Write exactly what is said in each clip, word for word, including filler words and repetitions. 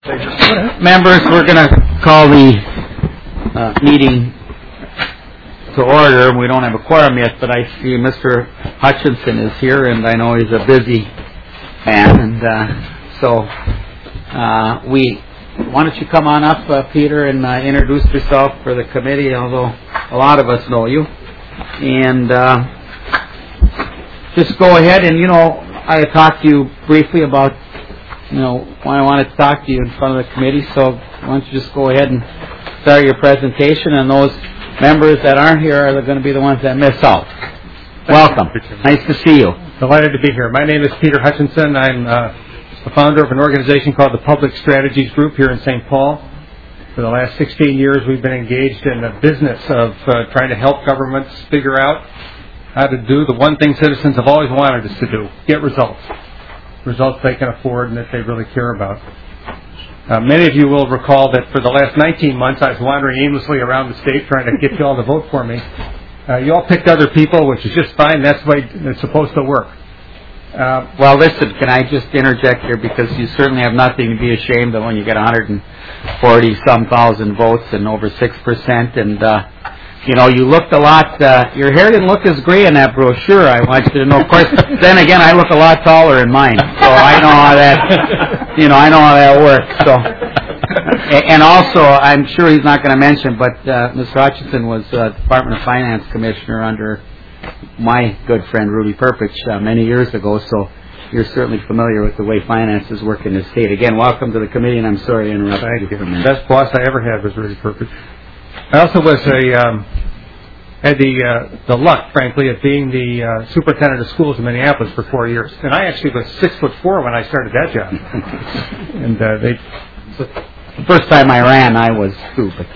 Members, we're going to call the uh, meeting to order. We don't have a quorum yet, but I see Mister Hutchinson is here, and I know he's a busy man. And uh, so, uh, we why don't you come on up, uh, Peter, and uh, introduce yourself for the committee, although a lot of us know you. And uh, just go ahead and, you know, I talked to you briefly about you know, why I wanted to talk to you in front of the committee, so why don't you just go ahead and start your presentation, and those members that aren't here are going to be the ones that miss out. Welcome. Nice to see you. Delighted to be here. My name is Peter Hutchinson. I'm uh, the founder of an organization called the Public Strategies Group here in Saint Paul. For the last sixteen years, we've been engaged in the business of uh, trying to help governments figure out how to do the one thing citizens have always wanted us to do, get results. Results they can afford and that they really care about. Uh, many of you will recall that for the last nineteen months I was wandering aimlessly around the state trying to get you all to vote for me. Uh, you all picked other people, which is just fine. That's the way it's supposed to work. Uh, well, listen, can I just interject here, because you certainly have nothing to be ashamed of when you get one hundred forty some thousand votes and over six percent, and uh, you know, you looked a lot, uh, your hair didn't look as gray in that brochure, I want you to know. Of course, then again, I look a lot taller in mine, so I know how that, you know, I know how that works, so. And also, I'm sure he's not going to mention, but uh, Mister Hutchinson was uh, Department of Finance Commissioner under my good friend Rudy Perpich uh, many years ago, so you're certainly familiar with the way finances work in this state. Again, welcome to the committee, and I'm sorry to interrupt you. The best boss I ever had was Rudy Perpich. I also was a um, had the uh, the luck, frankly, of being the uh, superintendent of schools in Minneapolis for four years, and I actually was six foot four when I started that job. And uh, they, the first time I ran, I was stupid.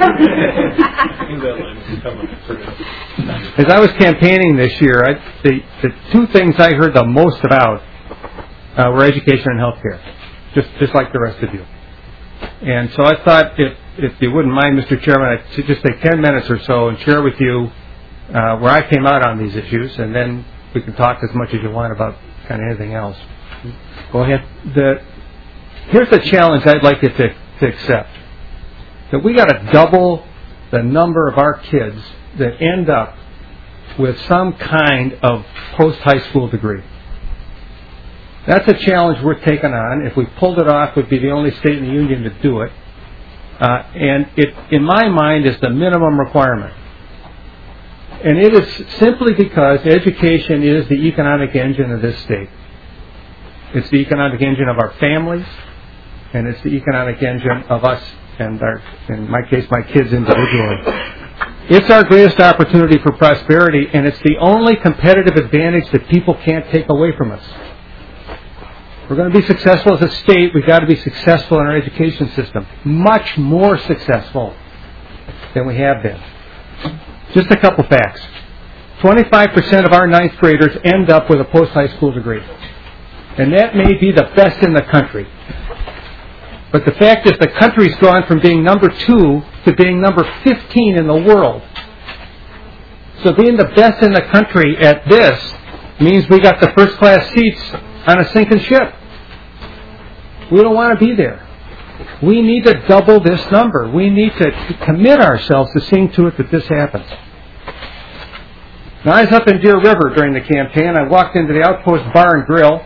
As I was campaigning this year, I, the the two things I heard the most about uh, were education and healthcare, just just like the rest of you. And so I thought, if if you wouldn't mind, Mister Chairman, I'd just take ten minutes or so and share with you uh, where I came out on these issues, and then we can talk as much as you want about kind of anything else. Go ahead. The, here's the challenge I'd like you to, to accept. That we got to double the number of our kids that end up with some kind of post-high school degree. That's a challenge we're taking on. If we pulled it off, we'd be the only state in the union to do it. Uh, and it, in my mind, is the minimum requirement. And it is simply because education is the economic engine of this state. It's the economic engine of our families, and it's the economic engine of us and, our, in my case, my kids individually. It's our greatest opportunity for prosperity, and it's the only competitive advantage that people can't take away from us. We're going to be successful as a state. We've got to be successful in our education system. Much more successful than we have been. Just a couple facts. twenty-five percent of our ninth graders end up with a post-high school degree. And that may be the best in the country. But the fact is the country's gone from being number two to being number fifteen in the world. So being the best in the country at this means we got the first-class seats on a sinking ship. We don't want to be there. We need to double this number. We need to commit ourselves to seeing to it that this happens. Now, I was up in Deer River during the campaign. I walked into the Outpost Bar and Grill,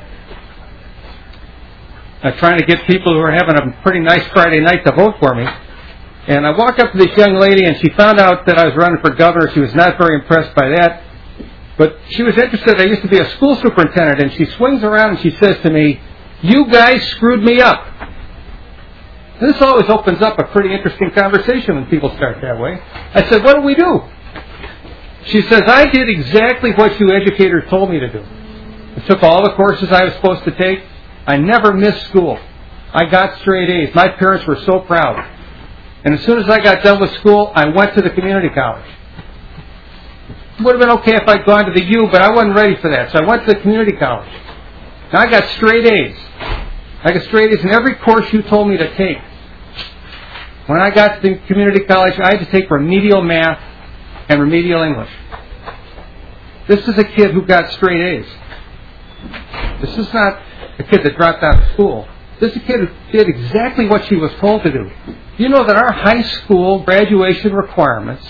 uh, trying to get people who are having a pretty nice Friday night to vote for me. And I walked up to this young lady, and she found out that I was running for governor. She was not very impressed by that. But she was interested. I used to be a school superintendent, and she swings around and she says to me, "You guys screwed me up." And this always opens up a pretty interesting conversation when people start that way. I said, "What do we do?" She says, "I did exactly what you educators told me to do. I took all the courses I was supposed to take. I never missed school. I got straight A's. My parents were so proud. And as soon as I got done with school, I went to the community college. It would have been okay if I'd gone to the U, but I wasn't ready for that, so I went to the community college. Now I got straight A's. I got straight A's in every course you told me to take. When I got to the community college, I had to take remedial math and remedial English. This is a kid who got straight A's. This is not a kid that dropped out of school. This kid did exactly what she was told to do. You know that our high school graduation requirements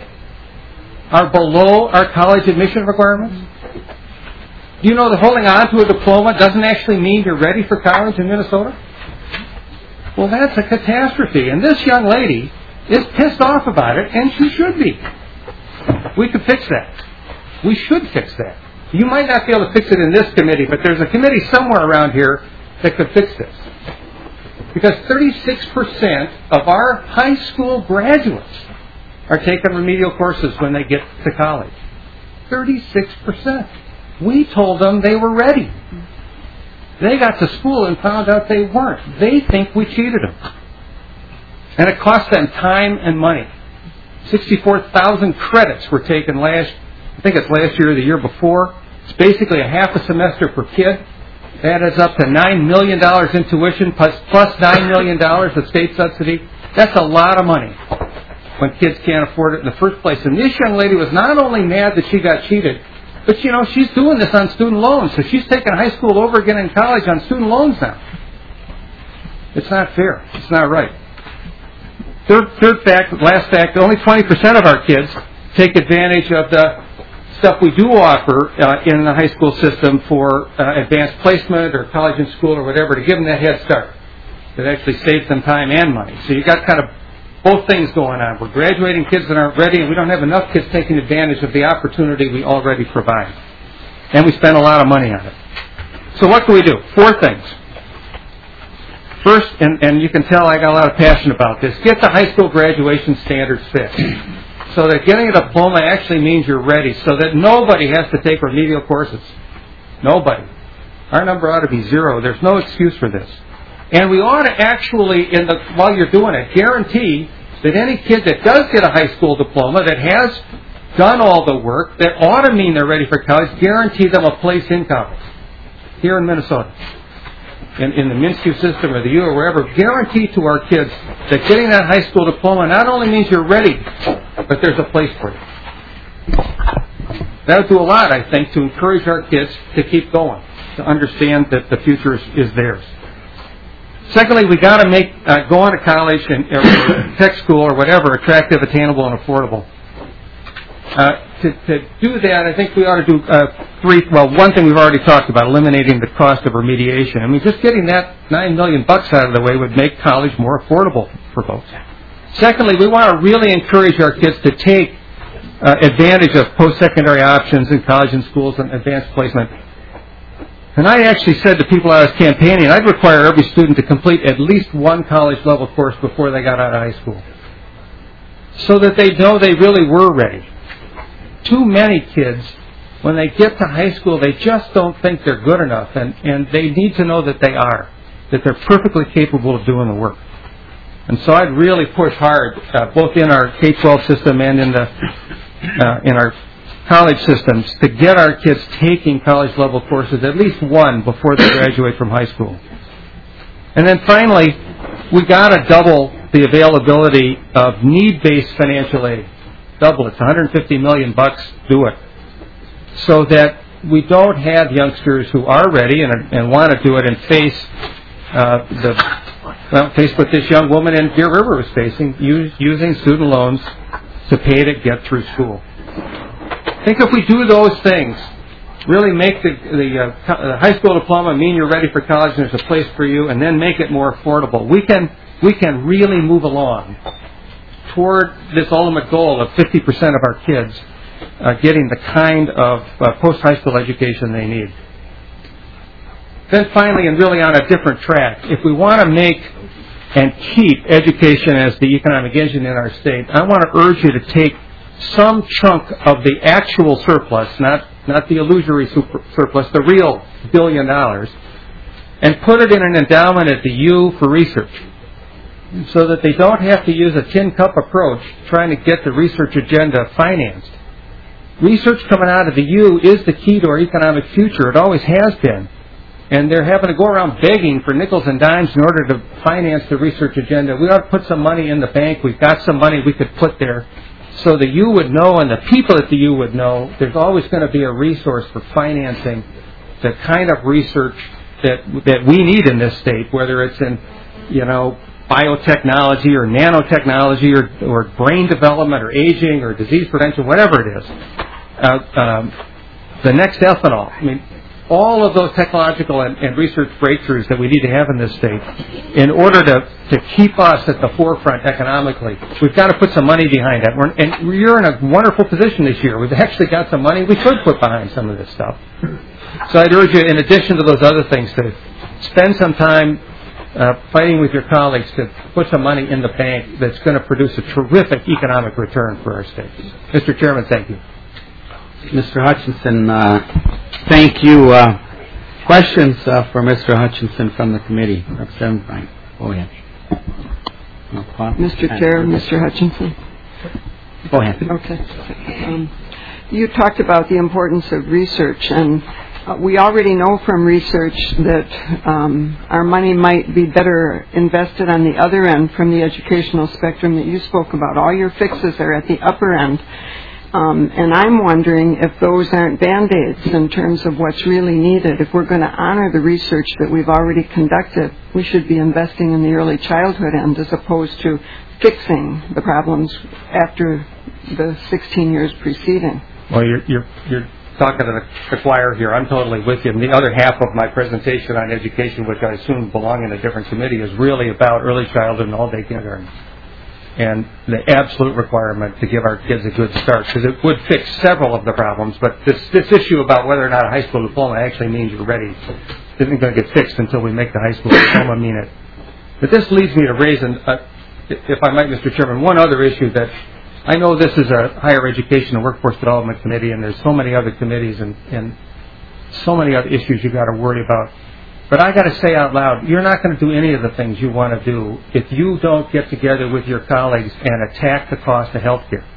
are below our college admission requirements? Do you know that holding on to a diploma doesn't actually mean you're ready for college in Minnesota? Well, that's a catastrophe. And this young lady is pissed off about it, and she should be. We could fix that. We should fix that. You might not be able to fix it in this committee, but there's a committee somewhere around here that could fix this. Because thirty-six percent of our high school graduates are taking remedial courses when they get to college. thirty-six percent. We told them they were ready. They got to school and found out they weren't. They think we cheated them. And it cost them time and money. sixty-four thousand credits were taken last, I think it's last year or the year before. It's basically a half a semester per kid. That adds up to nine million dollars in tuition plus, plus nine million dollars of state subsidy. That's a lot of money when kids can't afford it in the first place. And this young lady was not only mad that she got cheated, but, you know, she's doing this on student loans. So she's taking high school over again in college on student loans now. It's not fair. It's not right. Third, third fact, last fact, only twenty percent of our kids take advantage of the stuff we do offer uh, in the high school system for uh, advanced placement or college and school or whatever to give them that head start. That actually saves them time and money. So you got kind of both things going on. We're graduating kids that aren't ready, and we don't have enough kids taking advantage of the opportunity we already provide. And we spend a lot of money on it. So what can we do? Four things. First, and, and you can tell I got a lot of passion about this, get the high school graduation standards fixed. So that getting a diploma actually means you're ready, so that nobody has to take remedial courses. Nobody. Our number ought to be zero. There's no excuse for this. And we ought to actually, in the, while you're doing it, guarantee that any kid that does get a high school diploma, that has done all the work, that ought to mean they're ready for college, guarantee them a place in college here in Minnesota. In, in the Minshew system or the U or wherever, guarantee to our kids that getting that high school diploma not only means you're ready, but there's a place for you. That would do a lot, I think, to encourage our kids to keep going, to understand that the future is, is theirs. Secondly, we got to make uh, going to college and or tech school or whatever attractive, attainable, and affordable. Uh, to, to do that, I think we ought to do uh, three. Well, one thing we've already talked about: eliminating the cost of remediation. I mean, just getting that nine million bucks out of the way would make college more affordable for folks. Secondly, we want to really encourage our kids to take uh, advantage of post-secondary options in college and schools and advanced placement. And I actually said to people I was campaigning, I'd require every student to complete at least one college-level course before they got out of high school, so that they know they really were ready. Too many kids, when they get to high school, they just don't think they're good enough, and, and they need to know that they are, that they're perfectly capable of doing the work. And so I'd really push hard, uh, both in our K twelve system and in the uh, in our college systems, to get our kids taking college-level courses, at least one, before they graduate from high school. And then finally, we got to double the availability of need-based financial aid. Double it. It's one hundred fifty million bucks. Do it, so that we don't have youngsters who are ready and, and want to do it and face uh, the well, face what this young woman in Deer River was facing, use, using student loans to pay to get through school. I think if we do those things, really make the, the, uh, the high school diploma mean you're ready for college and there's a place for you, and then make it more affordable, we can we can really move along toward this ultimate goal of fifty percent of our kids uh, getting the kind of uh, post-high school education they need. Then finally, and really on a different track, if we want to make and keep education as the economic engine in our state, I want to urge you to take some chunk of the actual surplus, not, not the illusory super, surplus, the real billion dollars, and put it in an endowment at the U for research, so that they don't have to use a tin cup approach trying to get the research agenda financed. Research coming out of the U is the key to our economic future. It always has been. And they're having to go around begging for nickels and dimes in order to finance the research agenda. We ought to put some money in the bank. We've got some money we could put there, so the U would know and the people at the U would know there's always going to be a resource for financing the kind of research that that we need in this state, whether it's in, you know, biotechnology or nanotechnology or, or brain development or aging or disease prevention, whatever it is. Uh, um, the next ethanol. I mean, all of those technological and, and research breakthroughs that we need to have in this state in order to, to keep us at the forefront economically. We've got to put some money behind that. We're, and you're in a wonderful position this year. We've actually got some money we could put behind some of this stuff. So I'd urge you, in addition to those other things, to spend some time uh, fighting with your colleagues to put some money in the bank that's going to produce a terrific economic return for our state. Mister Chairman, thank you. Mister Hutchinson, uh, thank you. Uh, questions uh, for Mister Hutchinson from the committee? Representative Frank, go ahead. No, Mister Chair, Mister Hutchinson. Go ahead. Okay. Um, you talked about the importance of research, and uh, we already know from research that um, our money might be better invested on the other end from the educational spectrum that you spoke about. All your fixes are at the upper end. Um, and I'm wondering if those aren't Band-Aids in terms of what's really needed. If we're going to honor the research that we've already conducted, we should be investing in the early childhood end as opposed to fixing the problems after the sixteen years preceding. Well, you're, you're, you're talking to the, the choir here. I'm totally with you. And the other half of my presentation on education, which I assume belong in a different committee, is really about early childhood and all-day kindergarten. And the absolute requirement to give our kids a good start, because it would fix several of the problems. But this this issue about whether or not a high school diploma actually means you're ready isn't going to get fixed until we make the high school diploma mean it. But this leads me to raise, an, uh, if I might, Mister Chairman, one other issue that I know this is a higher education and workforce development committee, and there's so many other committees and, and so many other issues you've got to worry about. But I got to say out loud, you're not going to do any of the things you want to do if you don't get together with your colleagues and attack the cost of health care.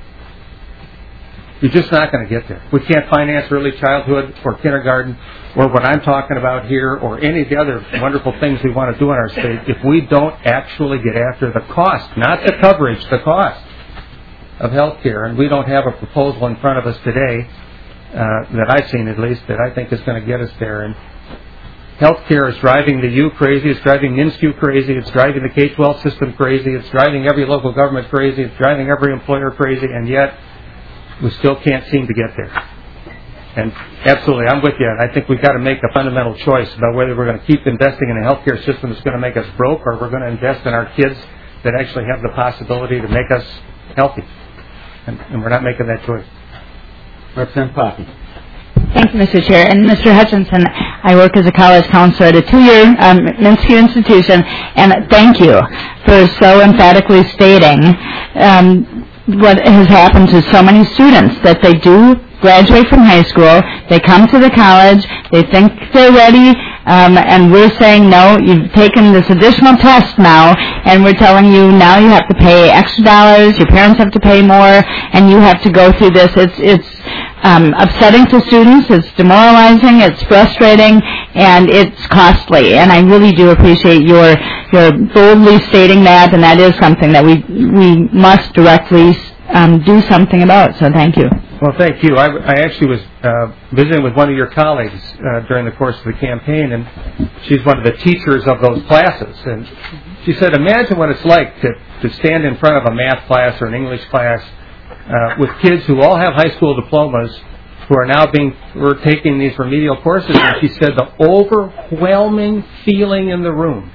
You're just not going to get there. We can't finance early childhood or kindergarten or what I'm talking about here or any of the other wonderful things we want to do in our state if we don't actually get after the cost, not the coverage, the cost of health care. And we don't have a proposal in front of us today, uh, that I've seen at least, that I think is going to get us there. And healthcare is driving the U crazy. It's driving MnSCU crazy. It's driving the K twelve system crazy. It's driving every local government crazy. It's driving every employer crazy. And yet, we still can't seem to get there. And absolutely, I'm with you. And I think we've got to make a fundamental choice about whether we're going to keep investing in a healthcare system that's going to make us broke, or we're going to invest in our kids that actually have the possibility to make us healthy. And, and we're not making that choice. Representative Poppy. Thank you, Mister Chair. And Mister Hutchinson, I work as a college counselor at a two-year um, MnSCU institution, and thank you for so emphatically stating um, what has happened to so many students, that they do graduate from high school, they come to the college, they think they're ready, um, and we're saying, no, you've taken this additional test now, and we're telling you now you have to pay extra dollars, your parents have to pay more, and you have to go through this. It's, it's um, upsetting to students, it's demoralizing, it's frustrating, and it's costly. And I really do appreciate your your boldly stating that, and that is something that we we must directly um, do something about. So thank you. Well, thank you. I, I actually was uh, visiting with one of your colleagues uh, during the course of the campaign, and she's one of the teachers of those classes. And she said, imagine what it's like to, to stand in front of a math class or an English class uh, with kids who all have high school diplomas who are now being, who are taking these remedial courses. And she said the overwhelming feeling in the room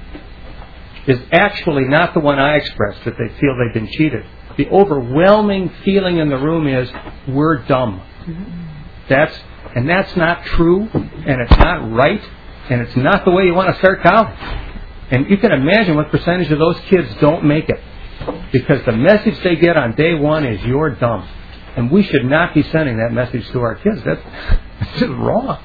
is actually not the one I expressed, that they feel they've been cheated. The overwhelming feeling in the room is, we're dumb. That's, and that's not true, and it's not right, and it's not the way you want to start college. And you can imagine what percentage of those kids don't make it, because the message they get on day one is, you're dumb. And we should not be sending that message to our kids. That's, that's just wrong.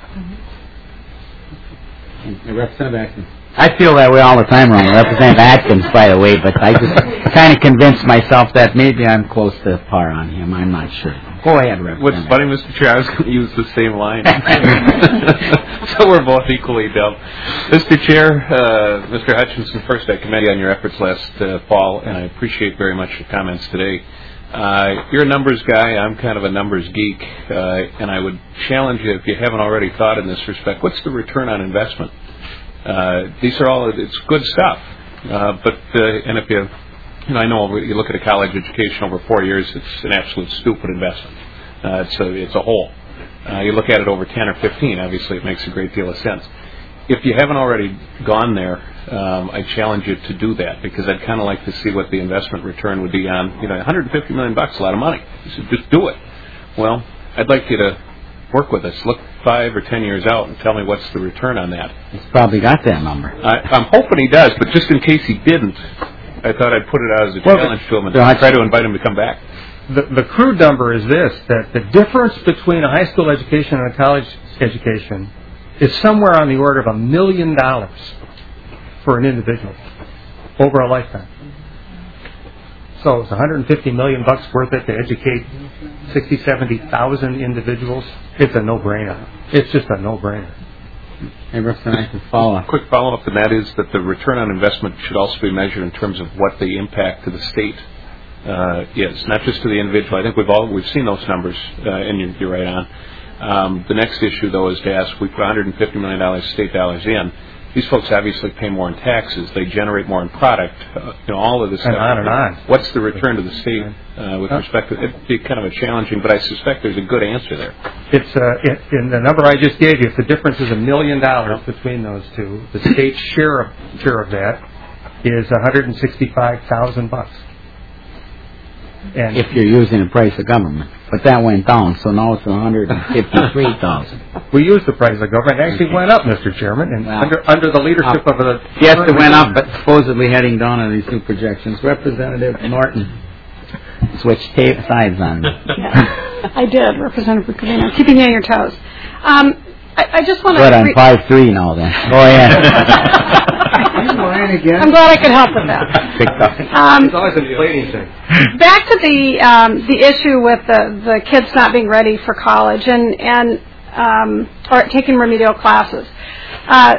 Representative Atkins. I feel that way all the time, Ron. Representative Atkins, by the way, but I just kind of convinced myself that maybe I'm close to par on him. I'm not sure. Go ahead, Representative. What's funny, Mister Chair, I was going to use the same line. So we're both equally dumb. Mister Chair, uh, Mister Hutchinson, first I commend you on your efforts last uh, fall, and I appreciate very much your comments today. Uh, you're a numbers guy. I'm kind of a numbers geek, uh, and I would challenge you, if you haven't already thought in this respect, what's the return on investment Uh, these are all, it's good stuff. Uh, but, uh, and if you, you know, I know you look at a college education over four years, it's an absolute stupid investment. Uh, it's a, it's a hole. Uh, you look at it over ten or fifteen, obviously it makes a great deal of sense. If you haven't already gone there, um, I challenge you to do that, because I'd kind of like to see what the investment return would be on, you know, one hundred fifty million bucks, a lot of money. So just do it. Well, I'd like you to work with us. Look five or ten years out and tell me what's the return on that. He's probably got that number. I, I'm hoping he does, but just in case he didn't, I thought I'd put it out as a Well, challenge to him and so I- try to invite him to come back. The, the crude number is this, that the difference between a high school education and a college education is somewhere on the order of a million dollars for an individual over a lifetime. So it's one hundred fifty million bucks worth it to educate sixty, seventy thousand individuals. It's a no-brainer. It's just a no-brainer. Hey, Representative, I can follow A up. quick follow-up to that is that the return on investment should also be measured in terms of what the impact to the state uh, is, not just to the individual. I think we've all we've seen those numbers, uh, and you're, you're right on. Um, the next issue, though, is to ask: we put one hundred fifty million dollars state dollars in. These folks obviously pay more in taxes. They generate more in product. Uh, you know, all of this And stuff. on and on. What's the return to the state uh, with respect to it? It'd be kind of a challenging, but I suspect there's a good answer there. It's uh, it, in the number I just gave you, if the difference is a million dollars between those two, the state's share of share of that is one hundred sixty-five thousand bucks. And If you're using the price of government. But that went down, so now it's one hundred fifty-three thousand. we used the price of government. It actually went up, Mister Chairman, and Wow. under under the leadership of the Yes, it went up, but supposedly heading down on these new projections. Representative Norton switched ta- sides on me. I did, Representative Bucovino, keeping you on your toes. Um, I, I just want to... Good, I'm five three now then. Go ahead. I'm glad I could help with that. Picked up. Um, It's always an inflating thing. back to the um, the issue with the, the kids not being ready for college and, and um, or taking remedial classes. Uh,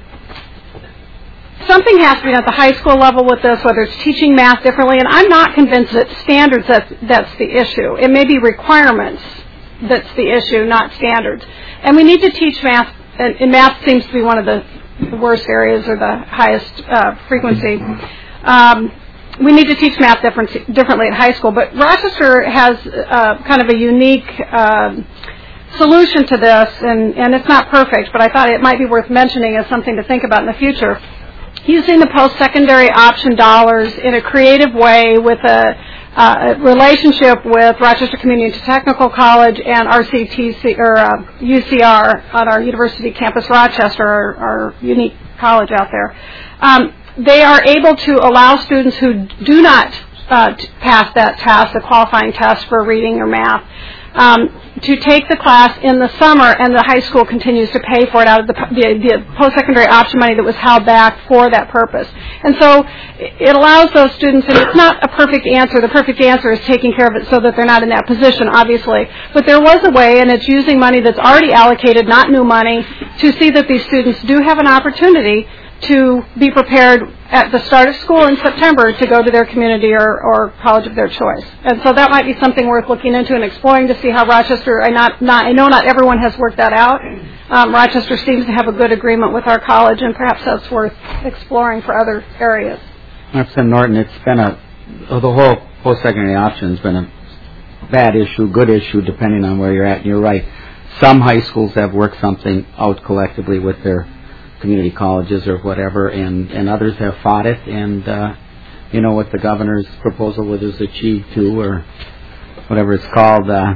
something has to be done at the high school level with this, whether it's teaching math differently, and I'm not convinced that standards that's, that's the issue. It may be requirements that's the issue, not standards. And we need to teach math, and, and math seems to be one of the the worst areas or the highest uh, frequency. Um, we need to teach math different, differently at high school, but Rochester has uh, kind of a unique uh, solution to this, and, and it's not perfect, but I thought it might be worth mentioning as something to think about in the future. Using the post-secondary option dollars in a creative way with a, uh, a relationship with Rochester Community Technical College and R C T C or uh, U C R on our University Campus Rochester, our, our unique college out there. Um, they are able to allow students who do not uh, t- pass that test, the qualifying test for reading or math, um, to take the class in the summer, and the high school continues to pay for it out of the, the, the post-secondary option money that was held back for that purpose. And so it allows those students, and it's not a perfect answer. The perfect answer is taking care of it so that they're not in that position, obviously. But there was a way, and it's using money that's already allocated, not new money, to see that these students do have an opportunity to be prepared at the start of school in September to go to their community or, or college of their choice. And so that might be something worth looking into and exploring to see how Rochester, I, not, not, I know not everyone has worked that out. Um, Rochester seems to have a good agreement with our college, and perhaps that's worth exploring for other areas. Representative Norton, it's been a, the whole post-secondary option has been a bad issue, good issue, depending on where you're at. And you're right. Some high schools have worked something out collectively with their community colleges or whatever, and, and others have fought it, and uh, you know what the governor's proposal was achieved too, or whatever it's called. Uh,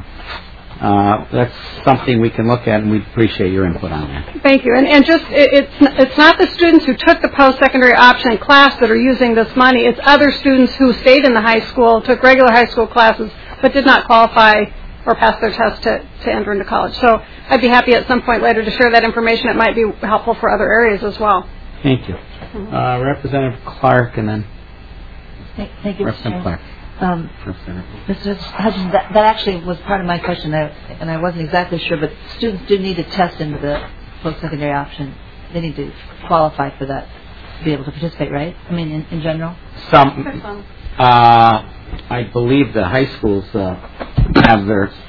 uh, that's something we can look at, and we appreciate your input on that. Thank you. And, and just, it, it's it's not the students who took the post-secondary option class that are using this money. It's other students who stayed in the high school, took regular high school classes, but did not qualify or pass their test to, to enter into college. So I'd be happy at some point later to share that information. It might be helpful for other areas as well. Thank you. Uh, Representative Clark, and then Thank, thank you, Mister Representative Clark. Um, Mister Hudson, that, that actually was part of my question, I, and I wasn't exactly sure, but students do need to test into the post-secondary option. They need to qualify for that to be able to participate, right? I mean, in, in general? Some, uh, I believe the high schools uh, have their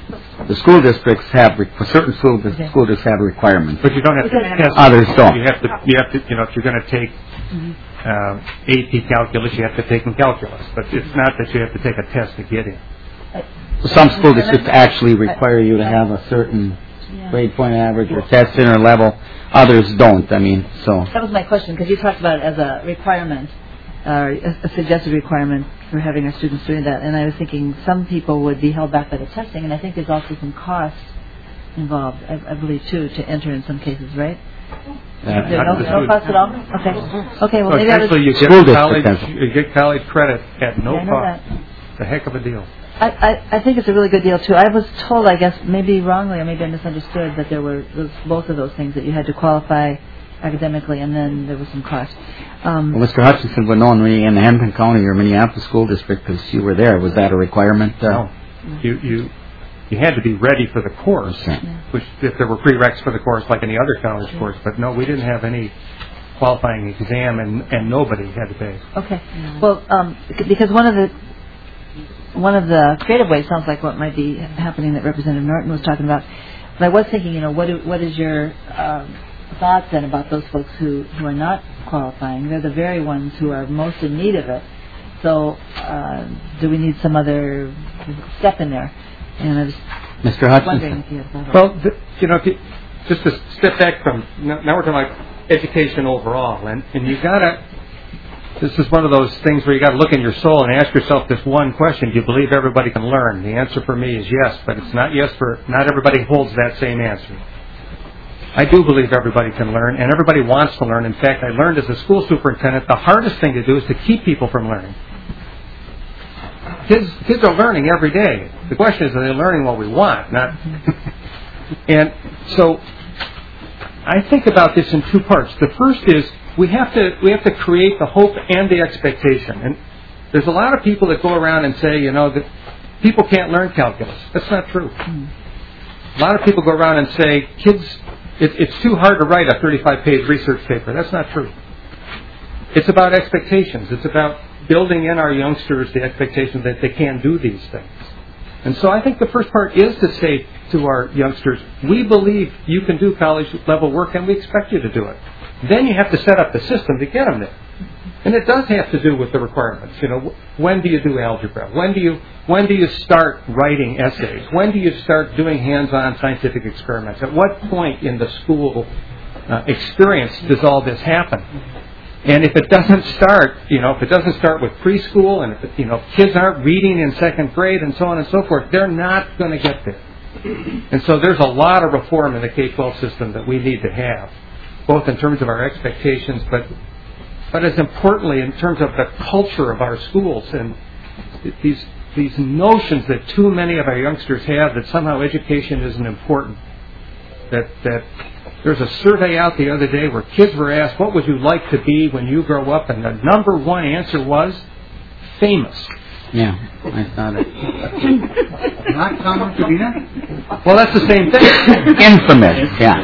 the school districts have, re- certain school, dis- Okay. school districts have requirements. But you don't have to test. Others don't. You have to, you have to, you know, if you're going to take uh, A P calculus, you have to take in calculus. But it's not that you have to take a test to get in. Some school districts actually require you to have a certain Yeah. grade point average or test center level. Others don't. I mean, so. That was my question, because you talked about it as a requirement, or a, a suggested requirement for having our students doing that. And I was thinking some people would be held back by the testing, and I think there's also some costs involved, I, I believe, too, to enter in some cases, right? Yeah. Is there no, no cost at all? Okay. Okay, well, So maybe I was... essentially, you School get district college, has it. you get college credit at no I know cost. that. It's a heck of a deal. I, I, I think it's a really good deal, too. I was told, I guess, maybe wrongly or maybe I misunderstood, that there were those, both of those things, that you had to qualify academically and then there was some cost. Um, Well, Mister Hutchinson would know in the Hampton County or Minneapolis School District, because you were there, was that a requirement? Uh, No. You, you, you had to be ready for the course, Okay. which if there were prereqs for the course like any other college course. But no, we didn't have any qualifying exam, and, and nobody had to pay. Okay. Well, um, c- because one of the one of the creative ways sounds like what might be happening that Representative Norton was talking about. But I was thinking, you know, what do, what is your um, thoughts then about those folks who, who are not qualifying? They're the very ones who are most in need of it. So, uh, do we need some other step in there? And I was Mister wondering Hutchinson? if you had thought about Well, th- you know, if you, just to step back from now, now we're talking about education overall, and and you gotta. This is one of those things where you got to look in your soul and ask yourself this one question: do you believe everybody can learn? The answer for me is yes, but it's not yes for not everybody holds that same answer. I do believe everybody can learn, and everybody wants to learn. In fact, I learned as a school superintendent, the hardest thing to do is to keep people from learning. Kids, kids are learning every day. The question is, are they learning what we want? Not. And so, I think about this in two parts. The first is we have to we have to create the hope and the expectation. And there's a lot of people that go around and say, you know, that people can't learn calculus. That's not true. A lot of people go around and say, kids, it, it's too hard to write a thirty-five page research paper. That's not true. It's about expectations. It's about building in our youngsters the expectation that they can do these things. And so I think the first part is to say to our youngsters, we believe you can do college level work and we expect you to do it. Then you have to set up the system to get them there. And it does have to do with the requirements. You know, when do you do algebra? When do you when do you start writing essays? When do you start doing hands-on scientific experiments? At what point in the school uh, experience does all this happen? And if it doesn't start, you know, if it doesn't start with preschool, and if it, you know, kids aren't reading in second grade, and so on and so forth, they're not going to get there. And so there's a lot of reform in the K twelve system that we need to have, both in terms of our expectations, but but as importantly in terms of the culture of our schools and these these notions that too many of our youngsters have that somehow education isn't important. That that there's a survey out the other day where kids were asked, what would you like to be when you grow up? And the number one answer was famous. Yeah, I thought it. Not common to be that? Well, that's the same thing. Infamous, yeah.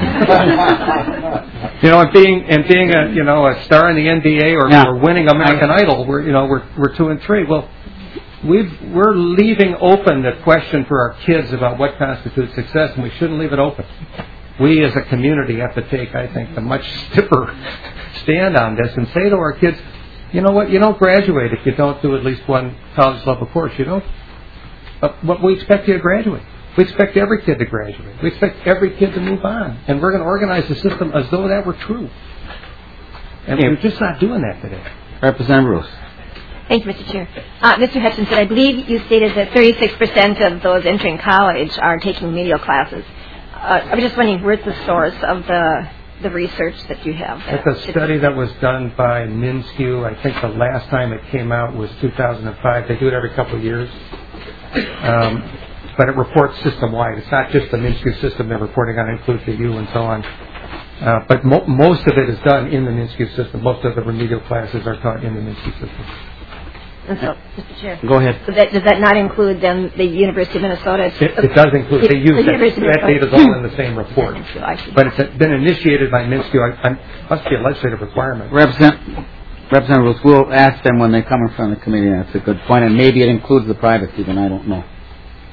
You know, and being and being a you know a star in the N B A or, Yeah. or winning American Idol, we're you know we're we're two and three. Well, we've we're leaving open the question for our kids about what constitutes success, and we shouldn't leave it open. We as a community have to take, I think, a much stiffer stand on this and say to our kids, you know what, you don't graduate if you don't do at least one college level course. You don't. But what we expect you to graduate. We expect every kid to graduate. We expect every kid to move on. And we're going to organize the system as though that were true. And Yeah. we're just not doing that today. Representative Bruce. Thank you, Mister Chair. Uh, Mister Hutchinson, I believe you stated that thirty-six percent of those entering college are taking remedial classes. Uh, I was just wondering, where's the source of the the research that you have? That's a study that was done by MnSCU. I think the last time it came out was two thousand five. They do it every couple of years. Um, but it reports system-wide. It's not just the MnSCU system they're reporting on. It includes the U and so on. Uh, but mo- most of it is done in the MnSCU system. Most of the remedial classes are taught in the MnSCU system. And so, Mister Chair. Go ahead. So that, does that not include then the University of Minnesota? It, it does include. They use The that. University of That data is Minnesota. all in the same report. I see. But it's been initiated by MnSCU. I, I, must be a legislative requirement. Represent, Representative Bruce, we'll ask them when they come in front of the committee. That's a good point. And maybe it includes the privates even. I don't know.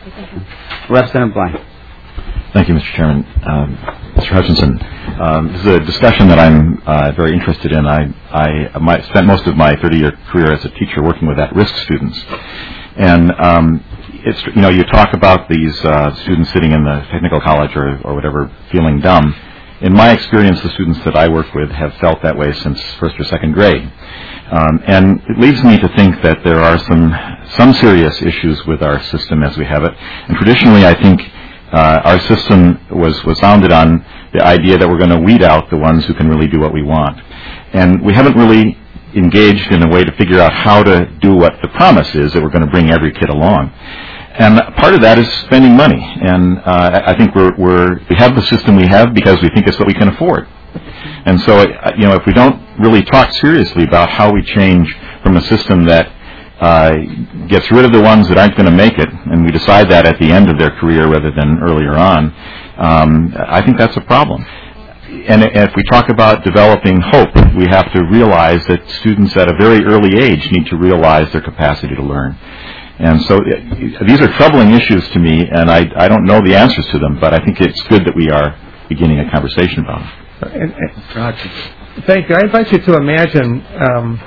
Representative Bly. Thank you, Mister Chairman. Um, Mister Hutchinson, um, this is a discussion that I'm uh, very interested in. I, I my, spent most of my thirty-year career as a teacher working with at-risk students. And um, it's, you know, you talk about these uh, students sitting in the technical college or, or whatever feeling dumb. In my experience, the students that I work with have felt that way since first or second grade. Um, and it leads me to think that there are some some serious issues with our system as we have it. And traditionally, I think uh, our system was, was founded on the idea that we're going to weed out the ones who can really do what we want. And we haven't really engaged in a way to figure out how to do what the promise is, that we're going to bring every kid along. And part of that is spending money. And uh, I think we're, we're, we have the system we have because we think it's what we can afford. And so, you know, if we don't really talk seriously about how we change from a system that uh, gets rid of the ones that aren't going to make it, and we decide that at the end of their career rather than earlier on, um, I think that's a problem. And if we talk about developing hope, we have to realize that students at a very early age need to realize their capacity to learn. And so it, these are troubling issues to me, and I, I don't know the answers to them, but I think it's good that we are beginning a conversation about them. And, and, thank you. I invite you to imagine um,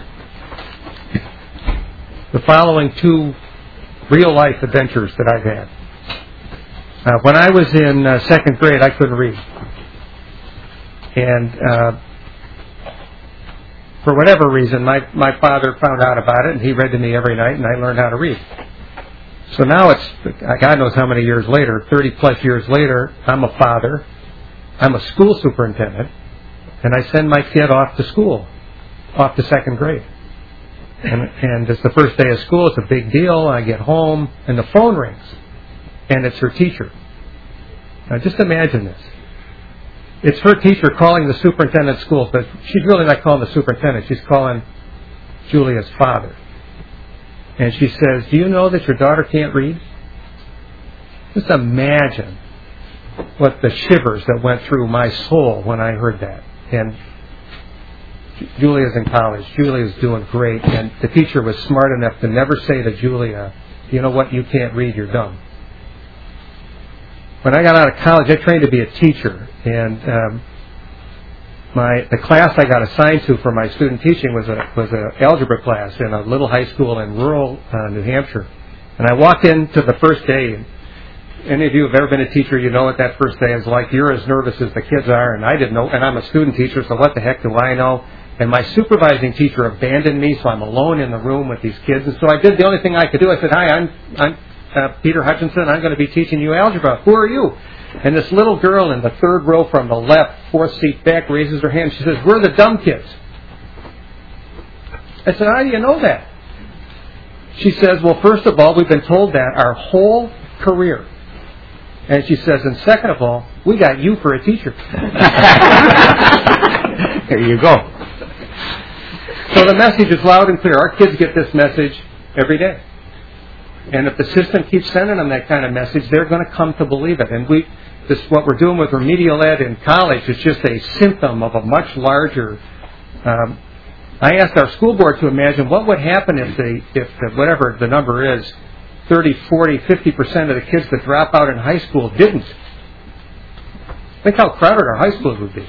the following two real-life adventures that I've had. Uh, when I was in uh, second grade, I couldn't read. And uh, for whatever reason, my, my father found out about it, and he read to me every night, and I learned how to read. So now it's, God knows how many years later, thirty-plus years later, I'm a father, I'm a school superintendent, and I send my kid off to school, off to second grade. And, and it's the first day of school, it's a big deal, I get home, and the phone rings, and it's her teacher. Now just imagine this. It's her teacher calling the superintendent of schools, but she's really not calling the superintendent. She's calling Julia's father. And she says, do you know that your daughter can't read? Just imagine what the shivers that went through my soul when I heard that. And Julia's in college. Julia's doing great. And the teacher was smart enough to never say to Julia, you know what, you can't read, you're dumb. When I got out of college, I trained to be a teacher, and um, my the class I got assigned to for my student teaching was a was an algebra class in a little high school in rural uh, New Hampshire. And I walked into the first day, and any of you have ever been a teacher, you know what that first day is like. You're as nervous as the kids are, and I didn't know, and I'm a student teacher, so what the heck do I know? And my supervising teacher abandoned me, so I'm alone in the room with these kids. And so I did the only thing I could do. I said, hi, I'm I'm Uh, Peter Hutchinson, I'm going to be teaching you algebra. Who are you? And this little girl in the third row from the left, fourth seat back, raises her hand. She says, we're the dumb kids. I said, how do you know that? She says, well, first of all, we've been told that our whole career. And she says, and second of all, we got you for a teacher. There you go. So the message is loud and clear. Our kids get this message every day. And if the system keeps sending them that kind of message, they're going to come to believe it. And we, this, what we're doing with remedial ed in college is just a symptom of a much larger. Um, I asked our school board to imagine what would happen if the, if the, whatever the number is, thirty, forty, fifty percent of the kids that drop out in high school didn't. Think how crowded our high schools would be.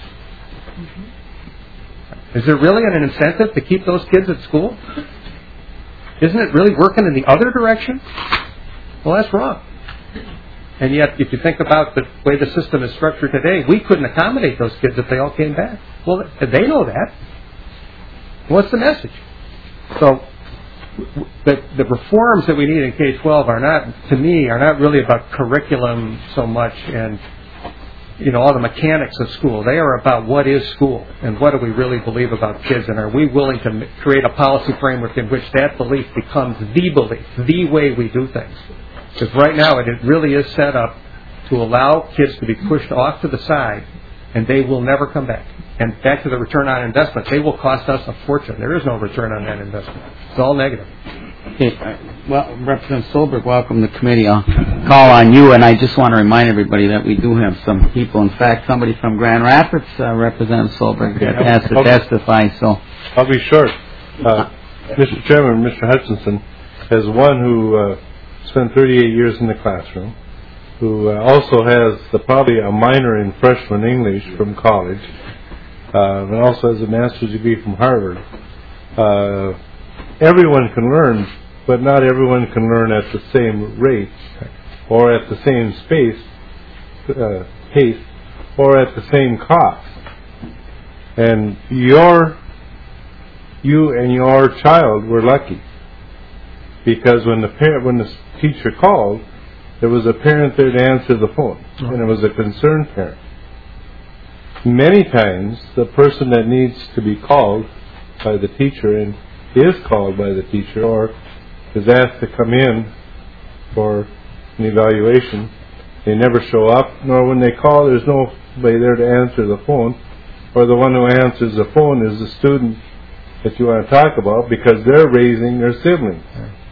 Mm-hmm. Is there really an incentive to keep those kids at school? Isn't it really working in the other direction? Well, that's wrong. And yet, if you think about the way the system is structured today, we couldn't accommodate those kids if they all came back. Well, they know that. What's the message? So, the, the reforms that we need in K twelve are not, to me, are not really about curriculum so much and, you know, all the mechanics of school. They are about what is school and what do we really believe about kids, and are we willing to create a policy framework in which that belief becomes the belief, the way we do things. Because right now it really is set up to allow kids to be pushed off to the side, and they will never come back. And back to the return on investment, they will cost us a fortune. There is no return on that investment. It's all negative. Okay. Well, Representative Solberg, welcome to the committee. I'll call on you, and I just want to remind everybody that we do have some people. In fact, somebody from Grand Rapids, uh, Representative Solberg, that has to I'll, testify. So I'll be short. Uh, Mister Chairman, Mister Hutchinson, as one who uh, spent thirty-eight years in the classroom, who uh, also has the, probably a minor in freshman English from college, uh, and also has a master's degree from Harvard. Uh, everyone can learn, but not everyone can learn at the same rate, or at the same space, uh, pace, or at the same cost. And your, you and your child were lucky, because when the parent, when the teacher called, there was a parent there to answer the phone, and it was a concerned parent. Many times, the person that needs to be called by the teacher and is called by the teacher or is asked to come in for an evaluation, they never show up, nor when they call, there's nobody there to answer the phone, or the one who answers the phone is the student that you want to talk about because they're raising their siblings.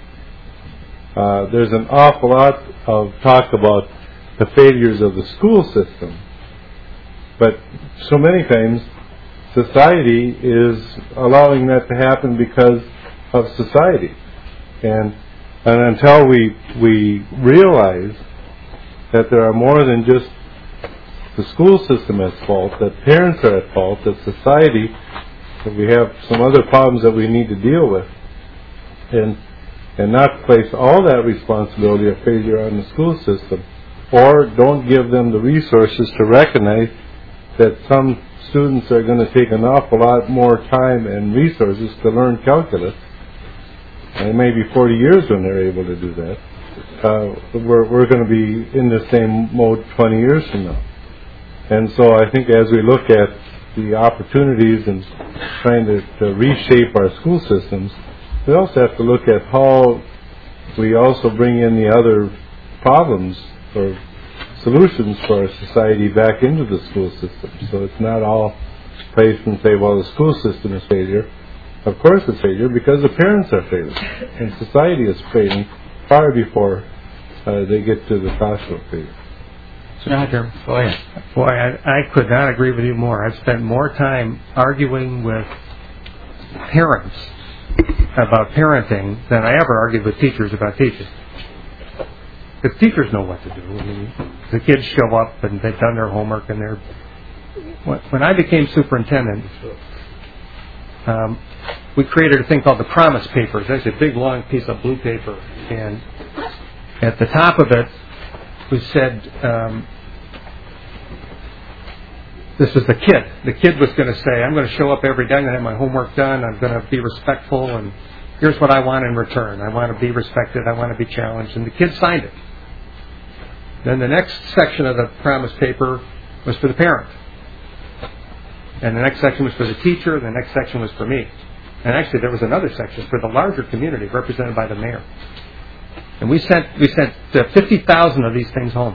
Uh, there's an awful lot of talk about the failures of the school system, but so many times society is allowing that to happen because of society. And and until we we realize that there are more than just the school system at fault, that parents are at fault, that society, that we have some other problems that we need to deal with, and and not place all that responsibility of failure on the school system, or don't give them the resources to recognize that some students are going to take an awful lot more time and resources to learn calculus, and it may be forty years when they're able to do that. Uh, we're, we're going to be in the same mode twenty years from now. And so I think as we look at the opportunities and trying to, to reshape our school systems, we also have to look at how we also bring in the other problems or solutions for our society back into the school system. So it's not all placed and say, well, the school system is failure. Of course it's failure because the parents are failing and society is failing far before uh, they get to the classroom failure. Senator, Go ahead. boy, I, I could not agree with you more. I've spent more time arguing with parents about parenting than I ever argued with teachers about teaching. Because teachers know what to do. I mean, the kids show up and they've done their homework and they're... When I became superintendent, um, we created a thing called the Promise Papers. That's a big, long piece of blue paper. And at the top of it, we said, um, this was the kid. The kid was going to say, I'm going to show up every day, I'm going to have my homework done, I'm going to be respectful, and here's what I want in return. I want to be respected, I want to be challenged. And the kid signed it. Then the next section of the promise paper was for the parent. And the next section was for the teacher, and the next section was for me. And actually there was another section for the larger community represented by the mayor. And we sent we sent uh, fifty thousand of these things home.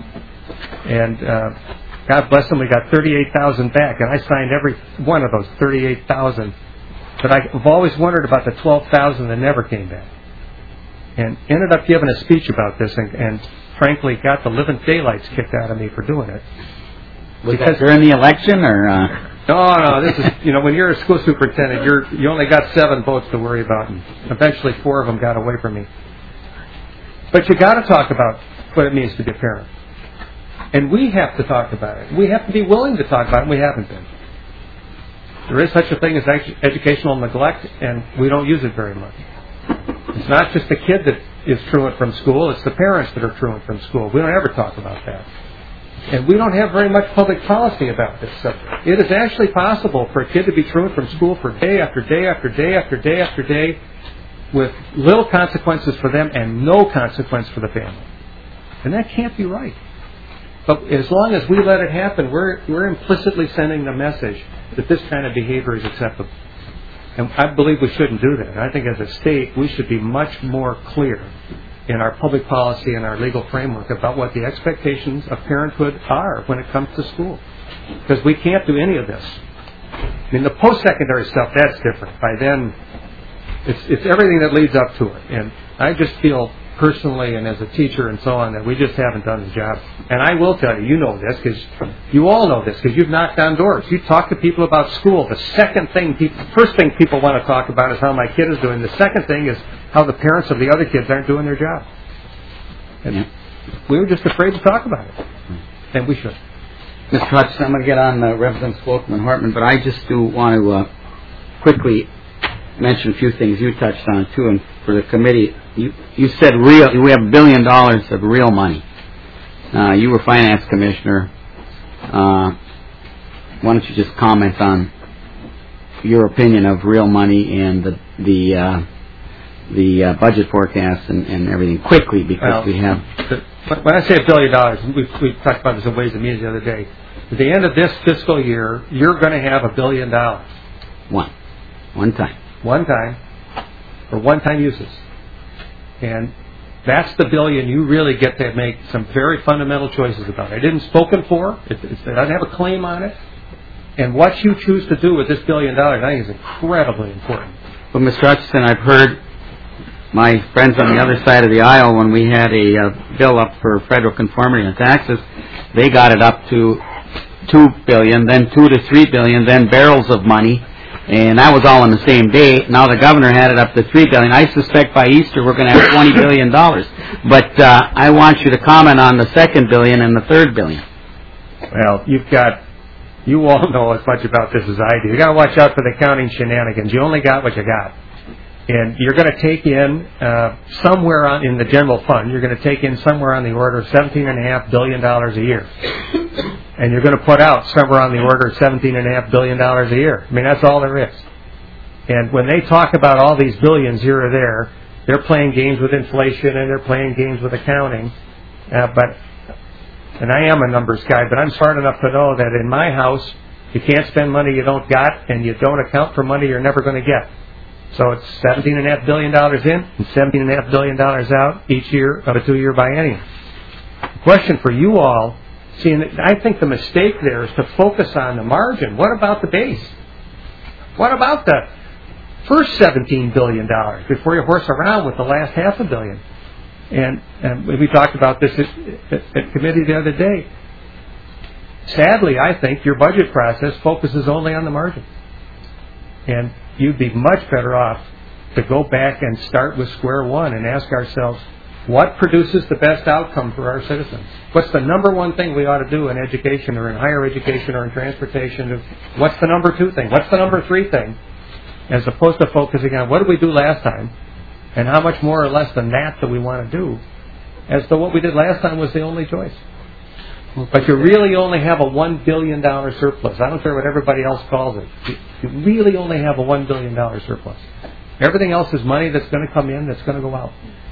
And uh, God bless them, we got thirty-eight thousand back. And I signed every one of those thirty-eight thousand. But I've always wondered about the twelve thousand that never came back. And ended up giving a speech about this and, and frankly got the living daylights kicked out of me for doing it. Was that during the election or... Uh... No, no, this is, you know, when you're a school superintendent, you're, you only got seven votes to worry about. And eventually four of them got away from me. But you got to talk about what it means to be a parent. And we have to talk about it. We have to be willing to talk about it, and we haven't been. There is such a thing as edu- educational neglect, and we don't use it very much. It's not just the kid that is truant from school, it's the parents that are truant from school. We don't ever talk about that. And we don't have very much public policy about this subject. It is actually possible for a kid to be truant from school for day after day after day after day after day with little consequences for them and no consequence for the family. And that can't be right. But as long as we let it happen, we're we're implicitly sending the message that this kind of behavior is acceptable. And I believe we shouldn't do that. I think as a state, we should be much more clear in our public policy and our legal framework about what the expectations of parenthood are when it comes to school. Because we can't do any of this. I mean, the post-secondary stuff, that's different. By then, it's it's everything that leads up to it. And I just feel personally and as a teacher and so on that we just haven't done the job. And I will tell you, you know this, because you all know this, because you've knocked on doors. You talk to people about school. The second thing, people, first thing people want to talk about is how my kid is doing. The second thing is how the parents of the other kids aren't doing their job. And Yeah. we were just afraid to talk about it. And we should. Mister Hutchinson, I'm going to get on uh, Representative Slocum and Hartman, but I just do want to uh, quickly mention a few things you touched on, too, and for the committee. You, you said real. We have a billion dollars of real money. Uh, you were finance commissioner. Uh, why don't you just comment on your opinion of real money and the the uh, the uh, budget forecast and, and everything quickly, because well, we have. The, when I say a billion dollars, we we talked about this in Ways and Means the other day. At the end of this fiscal year, you're going to have a billion dollars. One, one time. One time, for one-time uses, and that's the billion you really get to make some very fundamental choices about. It isn't spoken for. It, it doesn't have a claim on it. And what you choose to do with this billion dollars, I think, is incredibly important. Well, Mister Hutchinson, I've heard my friends on the other side of the aisle, when we had a uh, bill up for federal conformity and taxes, they got it up to two billion, then two to three billion, then barrels of money, and that was all on the same day. Now the governor had it up to three billion. I suspect by Easter we're going to have twenty billion dollars. But uh, I want you to comment on the second billion and the third billion. Well, you've got. You all know as much about this as I do. You got to watch out for the accounting shenanigans. You only got what you got, and you're going to take in uh, somewhere on, in the general fund. You're going to take in somewhere on the order of seventeen and a half billion dollars a year, and you're going to put out somewhere on the order of seventeen and a half billion dollars a year. I mean, that's all there is. And when they talk about all these billions here or there, they're playing games with inflation and they're playing games with accounting, uh, but. And I am a numbers guy, but I'm smart enough to know that in my house, you can't spend money you don't got, and you don't account for money you're never going to get. So it's seventeen and a half billion dollars in and seventeen and a half billion dollars out each year of a two-year biennium. The question for you all, see, and I think the mistake there is to focus on the margin. What about the base? What about the first seventeen billion dollars before you horse around with the last half a billion? And, and we talked about this at, at, at committee the other day. Sadly, I think your budget process focuses only on the margin. And you'd be much better off to go back and start with square one and ask ourselves, what produces the best outcome for our citizens? What's the number one thing we ought to do in education or in higher education or in transportation? What's the number two thing? What's the number three thing? As opposed to focusing on what did we do last time? And how much more or less than that do we want to do? As though what we did last time was the only choice. But you really only have a one billion dollars surplus. I don't care what everybody else calls it. You really only have a one billion dollars surplus. Everything else is money that's going to come in, that's going to go out.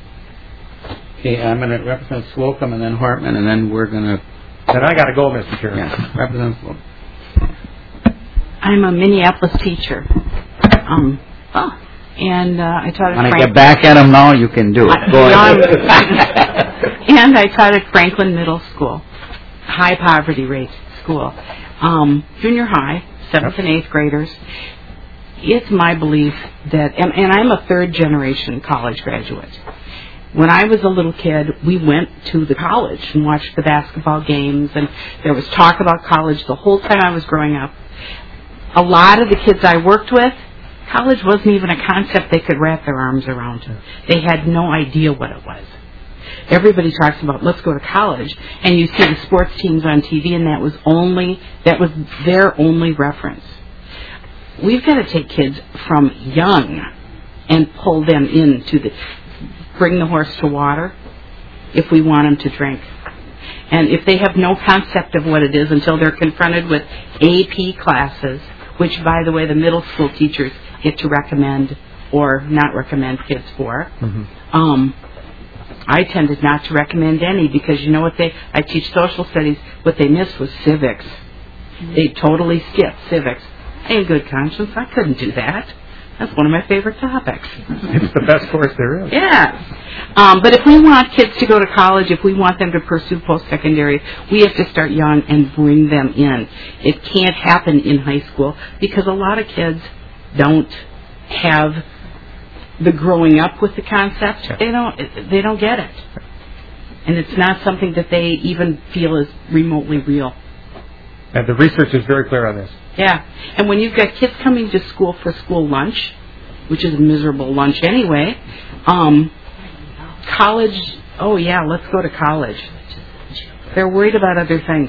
Okay, I'm going to represent Slocum and then Hartman, and then we're going to... Then I got to go, Mister Chairman. Yeah, Representative Slocum. I'm a Minneapolis teacher. Um, oh. And uh, I taught at Want to Frank- get back at them now? You can do it. Go ahead. And I taught at Franklin Middle School, high poverty rate school, um, junior high, seventh and eighth graders. It's my belief that, and, and I'm a third generation college graduate. When I was a little kid, we went to the college and watched the basketball games, and there was talk about college the whole time I was growing up. A lot of the kids I worked with, college wasn't even a concept they could wrap their arms around. They had no idea what it was. Everybody talks about, let's go to college, and you see the sports teams on T V, and that was only, that was their only reference. We've got to take kids from young and pull them into the, bring the horse to water if we want them to drink. And if they have no concept of what it is until they're confronted with A P classes, which, by the way, the middle school teachers get to recommend or not recommend kids for. Mm-hmm. Um, I tended not to recommend any because you know what they, I teach social studies, what they missed was civics. Mm-hmm. They totally skipped civics. In good conscience, I couldn't do that. That's one of my favorite topics. It's the best course there is. Yeah. Um, but if we want kids to go to college, if we want them to pursue post-secondary, we have to start young and bring them in. It can't happen in high school because a lot of kids don't have the growing up with the concept. They don't. They don't get it, and it's not something that they even feel is remotely real. And the research is very clear on this. Yeah, and when you've got kids coming to school for school lunch, which is a miserable lunch anyway, um, college oh yeah, let's go to college. They're worried about other things.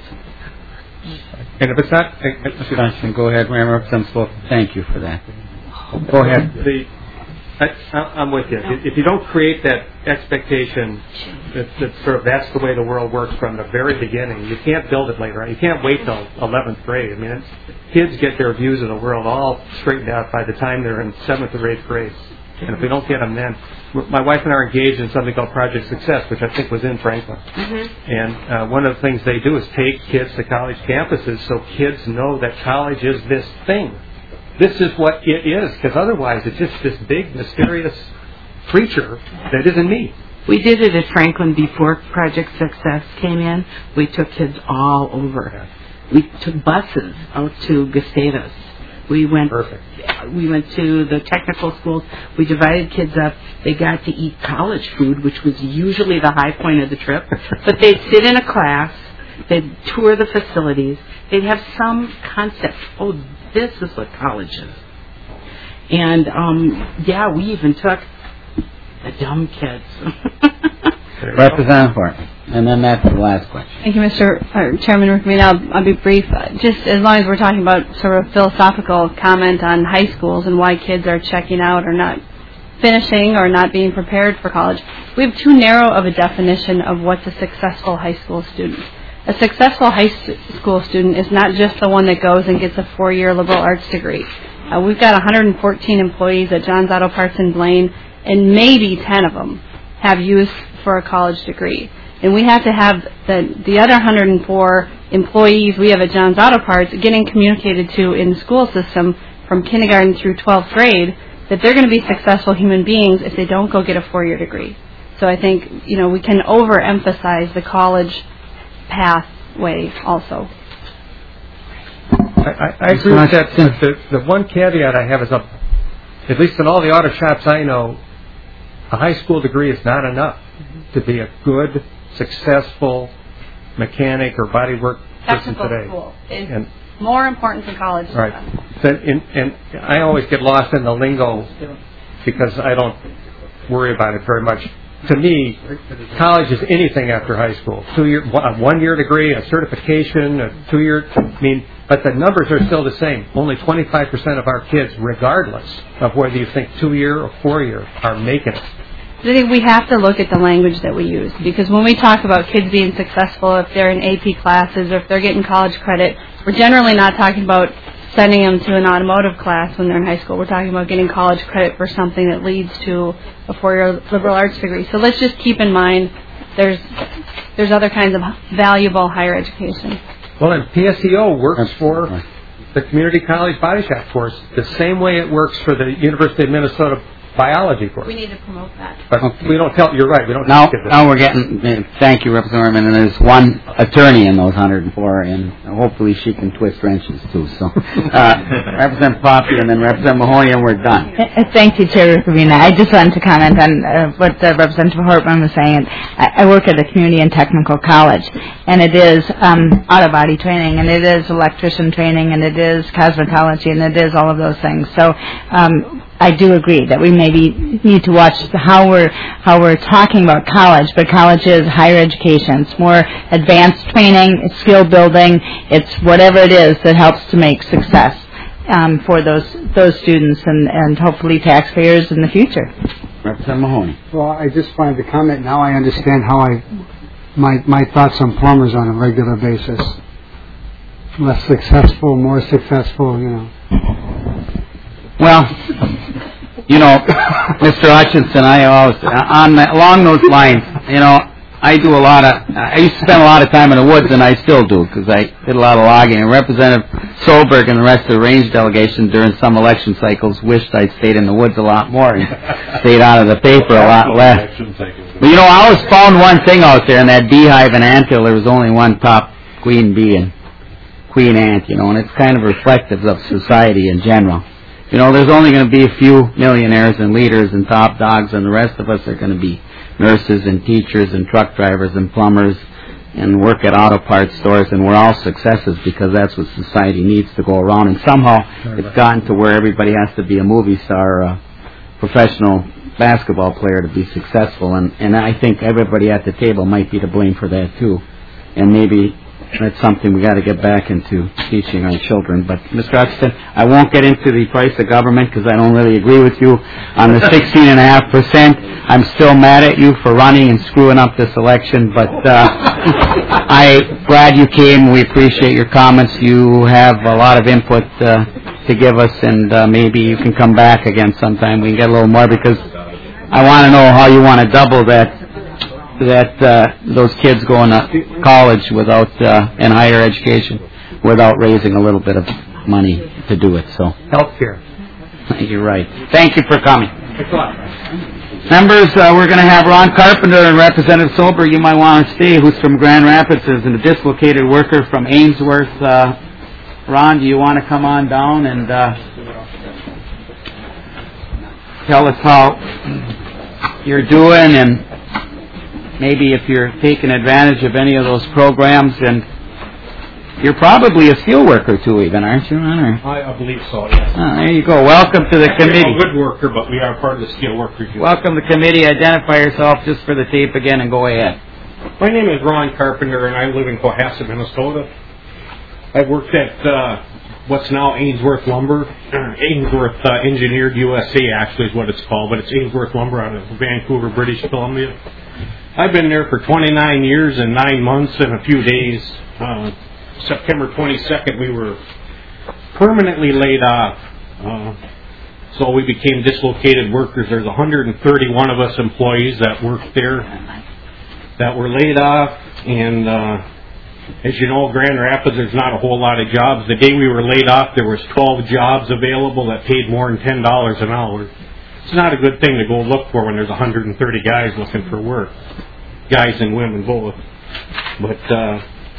And if it's not, Discussion. Go ahead, Representative Swope. Thank you for that. Go ahead. The, I, I'm with you. If you don't create that expectation that, that sort of that's the way the world works from the very beginning, you can't build it later on. You can't wait till eleventh grade. I mean, it's, kids get their views of the world all straightened out by the time they're in seventh or eighth grade. And if we don't get them then, my wife and I are engaged in something called Project Success, which I think was in Franklin. Mm-hmm. And uh, one of the things they do is take kids to college campuses so kids know that college is this thing. This is what it is, because otherwise it's just this big, mysterious creature that isn't me. We did it at Franklin before Project Success came in. We took kids all over. We took buses out to Gustavus. We went. Perfect. We went to the technical schools. We divided kids up. They got to eat college food, which was usually the high point of the trip. But they'd sit in a class. They'd tour the facilities. They'd have some concept. Oh, this is what college is. And um, yeah, we even took the dumb kids. Representative Horton. And then that's the last question. Thank you, Mister Uh, Chairman Rickamini. I'll, I'll be brief. Uh, just as long as we're talking about sort of philosophical comment on high schools and why kids are checking out or not finishing or not being prepared for college, we have too narrow of a definition of what's a successful high school student. A successful high school student is not just the one that goes and gets a four-year liberal arts degree. Uh, we've got one hundred fourteen employees at John's Auto Parts in Blaine, and maybe ten of them have use for a college degree. And we have to have the, the other one hundred four employees we have at John's Auto Parts getting communicated to in the school system from kindergarten through twelfth grade that they're going to be successful human beings if they don't go get a four-year degree. So I think, you know, we can overemphasize the college pathway also. I, I, I agree with that. The, the one caveat I have is, a, at least in all the auto shops I know, a high school degree is not enough to be a good, successful mechanic or bodywork person Technical today. School is and, more important than college. Right. So in, and I always get lost in the lingo because I don't worry about it very much. To me, college is anything after high school. Two year, a one-year degree, a certification, a two-year. I mean, but the numbers are still the same. Only twenty-five percent of our kids, regardless of whether you think two-year or four-year, are making it. I think we have to look at the language that we use, because when we talk about kids being successful, if they're in A P classes or if they're getting college credit, we're generally not talking about sending them to an automotive class when they're in high school. We're talking about getting college credit for something that leads to a four-year liberal arts degree. So let's just keep in mind there's there's other kinds of valuable higher education. Well, and P S E O works for the community college body shop course the same way it works for the University of Minnesota biology course. We need to promote that. But okay. we don't tell. You're right. We don't. Now, get now we're getting. Uh, thank you, Representative Orman. And there's one attorney in those one hundred four, and hopefully she can twist wrenches too. So, uh, Representative Poppy, and then Representative Mahoney, and we're done. Thank you, Chair Rickamini. I just wanted to comment on uh, what uh, Representative Hortman was saying. I, I work at a community and technical college, and it is um, auto body training, and it is electrician training, and it is cosmetology, and it is all of those things. So. Um, I do agree that we maybe need to watch how we're how we're talking about college, but college is higher education. It's more advanced training, it's skill building, it's whatever it is that helps to make success um, for those those students and, and hopefully taxpayers in the future. Representative Mahoney. Well, I just wanted to comment. Now I understand how I my my thoughts on plumbers on a regular basis. Less successful, more successful, you know. Well, you know, Mister Hutchinson, I always, on the, along those lines, you know, I do a lot of, I used to spend a lot of time in the woods, and I still do, because I did a lot of logging. And Representative Solberg and the rest of the range delegation during some election cycles wished I'd stayed in the woods a lot more and stayed out of the paper a lot less. But, you know, I always found one thing out there in that beehive and anthill. There was only one top queen bee and queen ant, you know, and it's kind of reflective of society in general. You know, there's only going to be a few millionaires and leaders and top dogs, and the rest of us are going to be nurses and teachers and truck drivers and plumbers and work at auto parts stores, and we're all successes because that's what society needs to go around. And somehow it's gotten to where everybody has to be a movie star or a professional basketball player to be successful, and, and I think everybody at the table might be to blame for that too. And maybe that's something we got to get back into teaching our children. But Mister Hutchinson, I won't get into the price of government because I don't really agree with you on the sixteen and a half percent. I'm still mad at you for running and screwing up this election, but uh, I'm glad you came. We appreciate your comments. You have a lot of input uh, to give us, and uh, maybe you can come back again sometime. We can get a little more because I want to know how you want to double that that uh, those kids going to college without uh, and higher education without raising a little bit of money to do it. So health care. You're right. Thank you for coming. Members, uh, we're going to have Ron Carpenter and Representative Solberg. You might want to stay, who's from Grand Rapids, is a dislocated worker from Ainsworth. Uh, Ron, do you want to come on down and uh, tell us how you're doing, and maybe if you're taking advantage of any of those programs? And you're probably a steel worker too, even, aren't you, Ron? Or? I, I believe so, yes. Oh, there you go. Welcome to the committee. I'm a good worker, but we are part of the steel workers union. Welcome to the committee. Identify yourself just for the tape again and go ahead. My name is Ron Carpenter, and I live in Cohasset, Minnesota. I've worked at uh, what's now Ainsworth Lumber. Ainsworth uh, Engineered U S A, actually, is what it's called, but it's Ainsworth Lumber out of Vancouver, British Columbia. I've been there for twenty-nine years and nine months and a few days. Uh, September twenty-second, we were permanently laid off. Uh, so we became dislocated workers. There's one hundred thirty-one of us employees that worked there that were laid off. And uh, as you know, Grand Rapids, there's not a whole lot of jobs. The day we were laid off, there was twelve jobs available that paid more than ten dollars an hour. It's not a good thing to go look for when there's one hundred thirty guys looking for work. Guys and women both. But uh,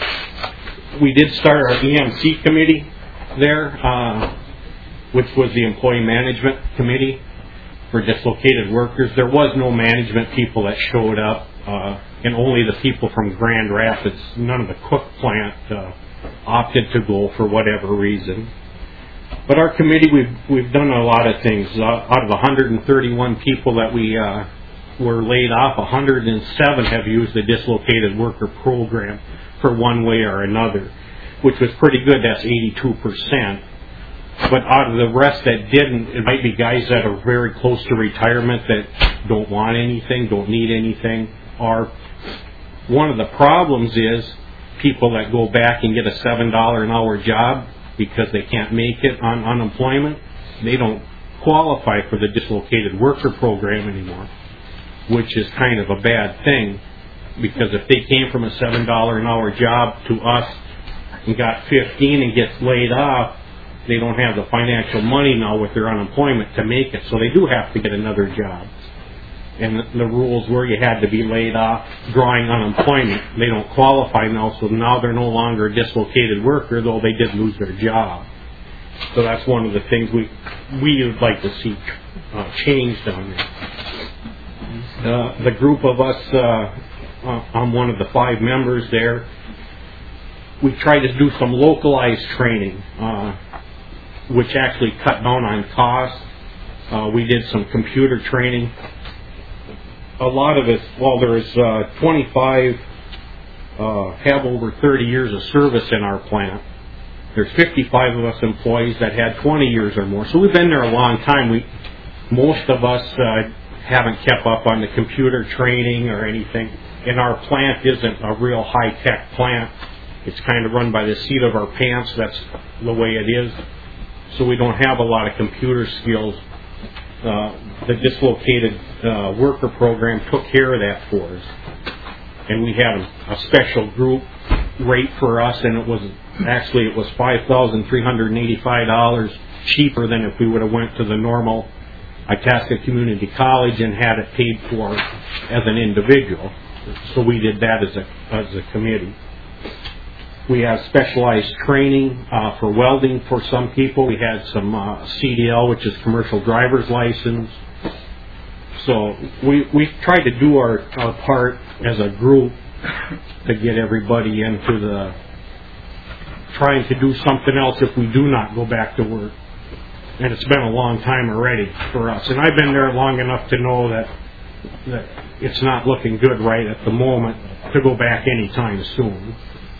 we did start our E M C committee there, uh, which was the Employee Management Committee for dislocated workers. There was no management people that showed up, uh, and only the people from Grand Rapids. None of the Cook plant uh, opted to go for whatever reason. But our committee, we've we've done a lot of things. Uh, out of one hundred thirty-one people that we uh, were laid off, one hundred seven have used the dislocated worker program for one way or another, which was pretty good. That's eighty-two percent. But out of the rest that didn't, it might be guys that are very close to retirement that don't want anything, don't need anything. Or one of the problems is people that go back and get a seven dollars an hour job because they can't make it on unemployment. They don't qualify for the dislocated worker program anymore, which is kind of a bad thing, because if they came from a seven dollars an hour job to us and got fifteen and gets laid off, they don't have the financial money now with their unemployment to make it, so they do have to get another job. And the, the rules were you had to be laid off drawing unemployment. They don't qualify now, so now they're no longer a dislocated worker, though they did lose their job. So that's one of the things we we would like to see uh, changed on there. Uh, the group of us, uh, uh, I'm one of the five members there. We tried to do some localized training, uh, which actually cut down on costs. Uh, we did some computer training. A lot of it, well, there's uh, twenty-five uh, have over thirty years of service in our plant. There's fifty-five of us employees that had twenty years or more. So we've been there a long time. We, most of us uh, haven't kept up on the computer training or anything. And our plant isn't a real high-tech plant. It's kind of run by the seat of our pants. That's the way it is. So we don't have a lot of computer skills. Uh, the dislocated uh, worker program took care of that for us. And we had a, a special group rate for us, and it was actually it was five thousand three hundred eighty-five dollars cheaper than if we would have went to the normal Itasca Community College and had it paid for as an individual. So we did that as a as a committee. We have specialized training uh, for welding for some people. We had some uh, C D L, which is commercial driver's license. So we we tried to do our, our part as a group to get everybody into the trying to do something else if we do not go back to work. and it's been a long time already for us. And I've been there long enough to know that that it's not looking good right at the moment to go back anytime soon.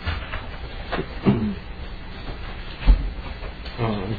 Um,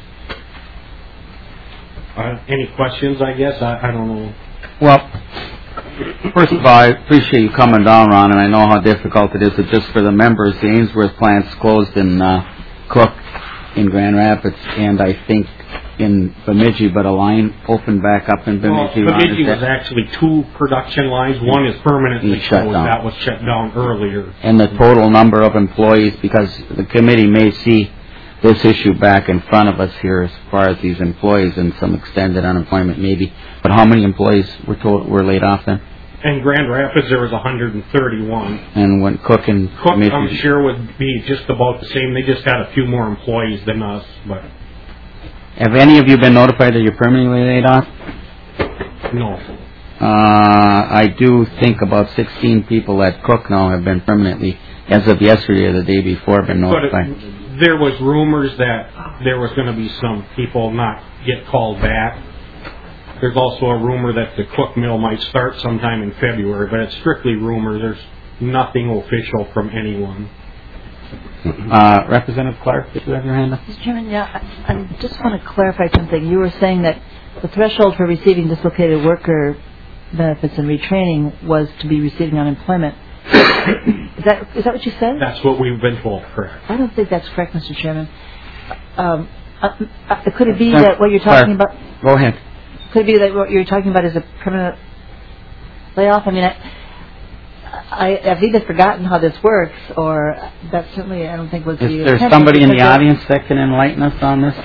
uh, any questions, I guess? I, I don't know. Well, first of all, I appreciate you coming down, Ron, and I know how difficult it is. But just for the members, the Ainsworth plant's closed in uh, Cook, in Grand Rapids, and I think in Bemidji, but a line opened back up in Bemidji. Well, Bemidji was actually two production lines. One is permanently shut closed. down. That was shut down earlier. And the total number of employees, because the committee may see this issue back in front of us here as far as these employees and some extended unemployment maybe. But how many employees were told were laid off then? In Grand Rapids, there was one hundred thirty-one. And when Cook and Cook, Bemidji, I'm sure, would be just about the same. They just had a few more employees than us. But have any of you been notified that you're permanently laid off? No. Uh, I do think about sixteen people at Cook now have been permanently, as of yesterday or the day before, been notified. But it, there was rumors that there was going to be some people not get called back. There's also a rumor that the Cook mill might start sometime in February, but it's strictly rumor. There's nothing official from anyone. Uh, Representative Clark, did you have your hand up? Mister Chairman, yeah, I, I just want to clarify something. You were saying that the threshold for receiving dislocated worker benefits and retraining was to be receiving unemployment. Is that is that what you said? That's what we've been told, correct. I don't think that's correct, Mister Chairman. Um, uh, uh, could it be that what you're talking about... Go ahead. Could it be that what you're talking about is a permanent layoff? I mean, I, I, I've either forgotten how this works, or that certainly I don't think was Is the... there somebody in the audience that can enlighten us on this?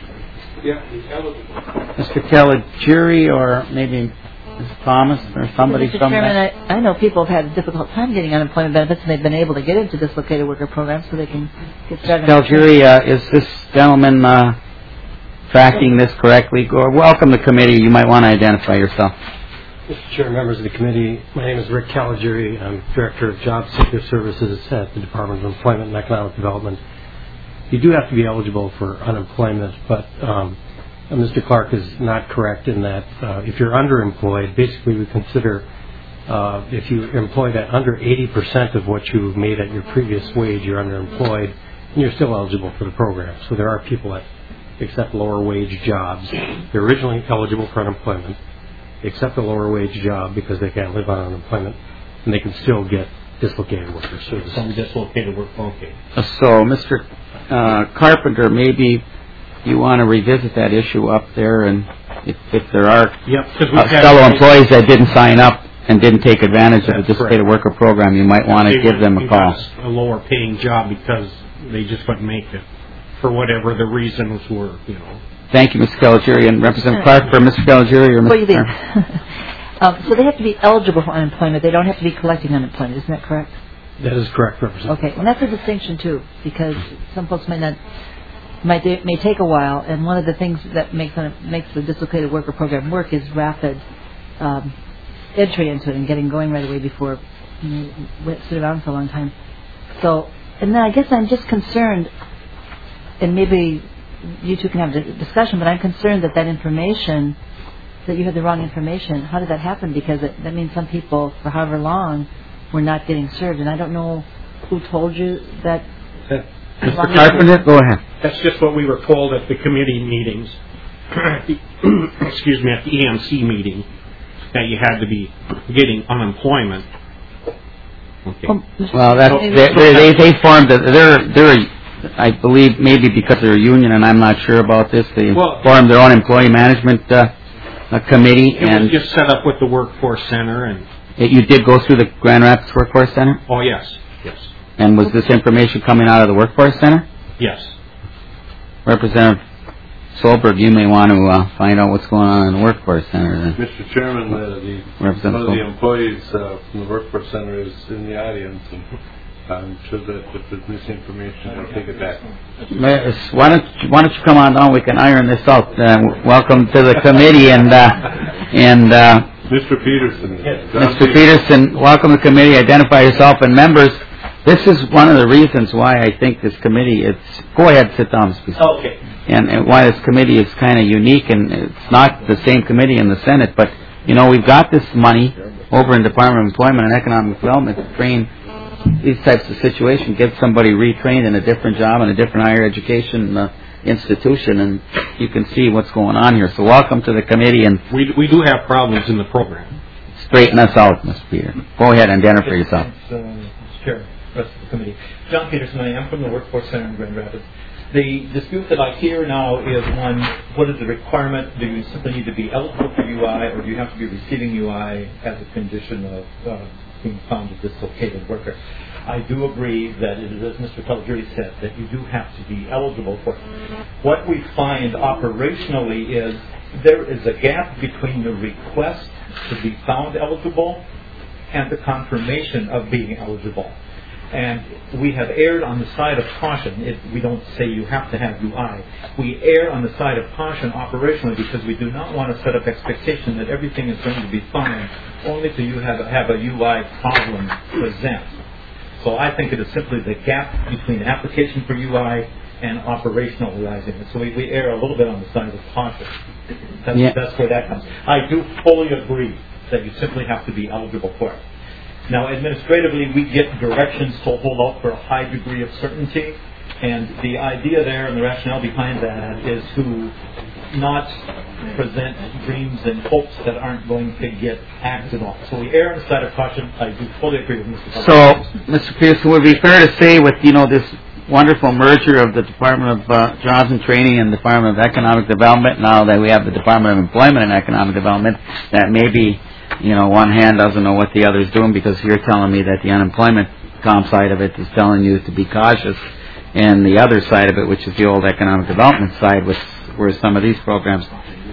Yeah, Mister Caligiuri, or maybe Miz Thomas, or somebody Mister from Chairman, that? I, I know people have had a difficult time getting unemployment benefits, and they've been able to get into dislocated worker programs so they can get started. Caligiuri, uh, is this gentleman uh, tracking this correctly? Or welcome to committee. You might want to identify yourself. Mister Chair, members of the committee, my name is Rick Caligiuri. I'm Director of Job Seeker Services at the Department of Employment and Economic Development. You do have to be eligible for unemployment, but um, Mister Clark is not correct in that uh, if you're underemployed, basically we consider uh, if you're employed at under eighty percent of what you made at your previous wage, you're underemployed, and you're still eligible for the program. So there are people that accept lower wage jobs. They're originally eligible for unemployment. They accept a lower wage job because they can't live on unemployment, and they can still get dislocated worker services. Some dislocated work, okay. So, Mister Uh, Carpenter, maybe you want to revisit that issue up there, and if, if there are yep, uh, fellow employees that didn't sign up and didn't take advantage of the dislocated worker program, you might want to give them a call. A lower paying job because they just couldn't make it for whatever the reasons were, you know. Thank you, Mister Caligiuri, and Representative Clark for Mister Caligiuri or Mister Before you leave. um, so they have to be eligible for unemployment. They don't have to be collecting unemployment. Isn't that correct? That is correct, Representative. Okay, and that's a distinction too, because some folks might not might may take a while, and one of the things that makes makes the dislocated worker program work is rapid um, entry into it and getting going right away before you know, sit around for a long time. So, and then I guess I'm just concerned, and maybe you two can have a discussion, but I'm concerned that that information, that you had the wrong information. How did that happen? Because it, that means some people, for however long, were not getting served, and I don't know who told you that. Mister Carpenter, go ahead. That's just what we were told at the committee meetings. Excuse me, at the E M C meeting, that you had to be getting unemployment. Okay. Well, that's they they, they, they formed a, they're they're I believe maybe because they're a union, and I'm not sure about this. They well, formed their own employee management uh, a committee, it and was just set up with the workforce center and. It, you did go through the Grand Rapids Workforce Center? Oh, yes, yes. And was this information coming out of the Workforce Center? Yes. Representative Solberg, you may want to uh, find out what's going on in the Workforce Center. Then. Mister Chairman, uh, the, one of the employees uh, from the Workforce Center is in the audience, and I'm sure that if there's misinformation, I'll take it back. Why don't you, why don't you come on down? We can iron this out. Uh, welcome to the committee, and uh, and. Uh, Mister Peterson. Mister Peterson, welcome to the committee. Identify yourself, and members, This is one of the reasons why I think this committee, it's, go ahead, sit down, please. Okay. And, and why this committee is kind of unique, and it's not the same committee in the Senate, but, you know, we've got this money over in Department of Employment and Economic Development to train these types of situations, get somebody retrained in a different job in a different higher education uh, institution, and you can see what's going on here. So welcome to the committee, and we we do have problems in the program. Straighten us out, Mister Peter. Go ahead and identify yourself. Thanks, uh, Mister Chair, rest of the committee. John Peterson, I am from the Workforce Center in Grand Rapids. The dispute that I hear now is one, what is the requirement? Do you simply need to be eligible for U I, or do you have to be receiving U I as a condition of uh, being found a dislocated worker? I do agree that it is, as Mister Caligiuri said, that you do have to be eligible for it. What we find operationally is there is a gap between the request to be found eligible and the confirmation of being eligible. And we have erred on the side of caution. It, we don't say you have to have U I. We err on the side of caution operationally because we do not want to set up expectation that everything is going to be fine only till you have, have a U I problem present. So I think it is simply the gap between application for U I and operationalizing it. So we, we err a little bit on the side of caution. That's, Yeah. that's where that comes. I do fully agree that you simply have to be eligible for it. Now, administratively, we get directions to hold out for a high degree of certainty, and the idea there and the rationale behind that is to not present dreams and hopes that aren't going to get acted on. So we err on the side of caution. I do fully agree with Mister So, Mister Pearson, would it be fair to say with, you know, this wonderful merger of the Department of uh, Jobs and Training and the Department of Economic Development, now that we have the Department of Employment and Economic Development, that maybe, you know, one hand doesn't know what the other's doing, because you're telling me that the unemployment comp side of it is telling you to be cautious, and the other side of it, which is the old economic development side, which where some of these programs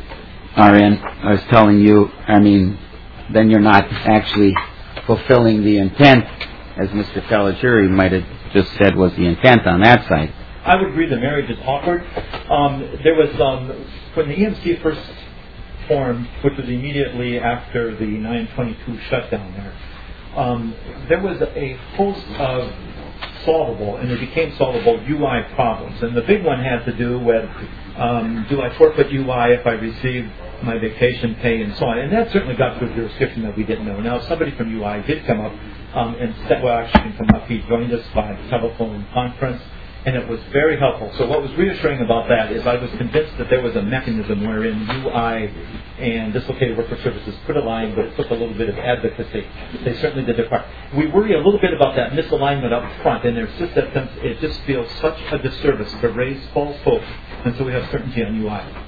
are in, is telling you, I mean, then you're not actually fulfilling the intent, as Mister Caligiuri might have just said was the intent on that side. I would agree the marriage is awkward. Um, there was, um, when the E M C first formed, which was immediately after the nine twenty-two shutdown there, um, there was a host of solvable, and it became solvable, U I problems. And the big one had to do with, um, do I forfeit U I if I receive my vacation pay and so on. And that certainly got to a jurisdiction that we didn't know. Now, somebody from U I did come up um, and said, well, actually didn't come up. He joined us by telephone conference, and it was very helpful. So what was reassuring about that is I was convinced that there was a mechanism wherein U I and Dislocated Worker Services could align, but it took a little bit of advocacy. They certainly did their part. We worry a little bit about that misalignment up front, and there's just that it just feels such a disservice to raise false hope until we have certainty on U I.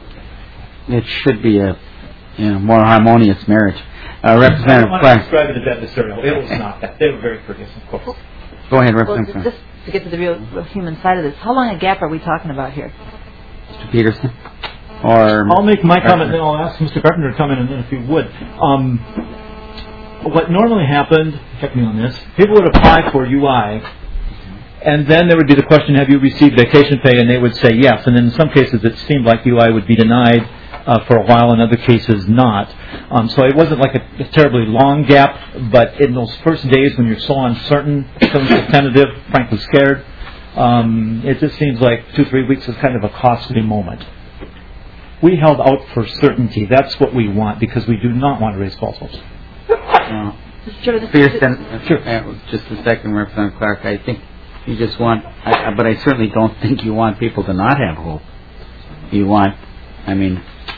It should be a, you know, more harmonious marriage. Uh, Representative I don't want to Clark. describe it as adversarial. It was not that. They were very courteous, of course. Go ahead, Well, Representative Clark. just to get to the real, real human side of this, how long a gap are we talking about here? Mister Peterson? Or I'll make my comment, and then I'll ask Mister Carpenter to comment, and then if you would. Um, what normally happened, check me on this, people would apply for U I, and then there would be the question, have you received vacation pay? And they would say yes. And in some cases it seemed like U I would be denied uh, for a while, in other cases not. Um, so it wasn't like a, a terribly long gap, but in those first days when you're so uncertain, so tentative, frankly scared, um, it just seems like two, three weeks is kind of a costly moment. We held out for certainty. That's what we want, because we do not want to raise false hopes. Uh, Pearson, sure. Uh, just a second, Representative Clark. I think you just want, I, but I certainly don't think you want people to not have hope. You want, I mean,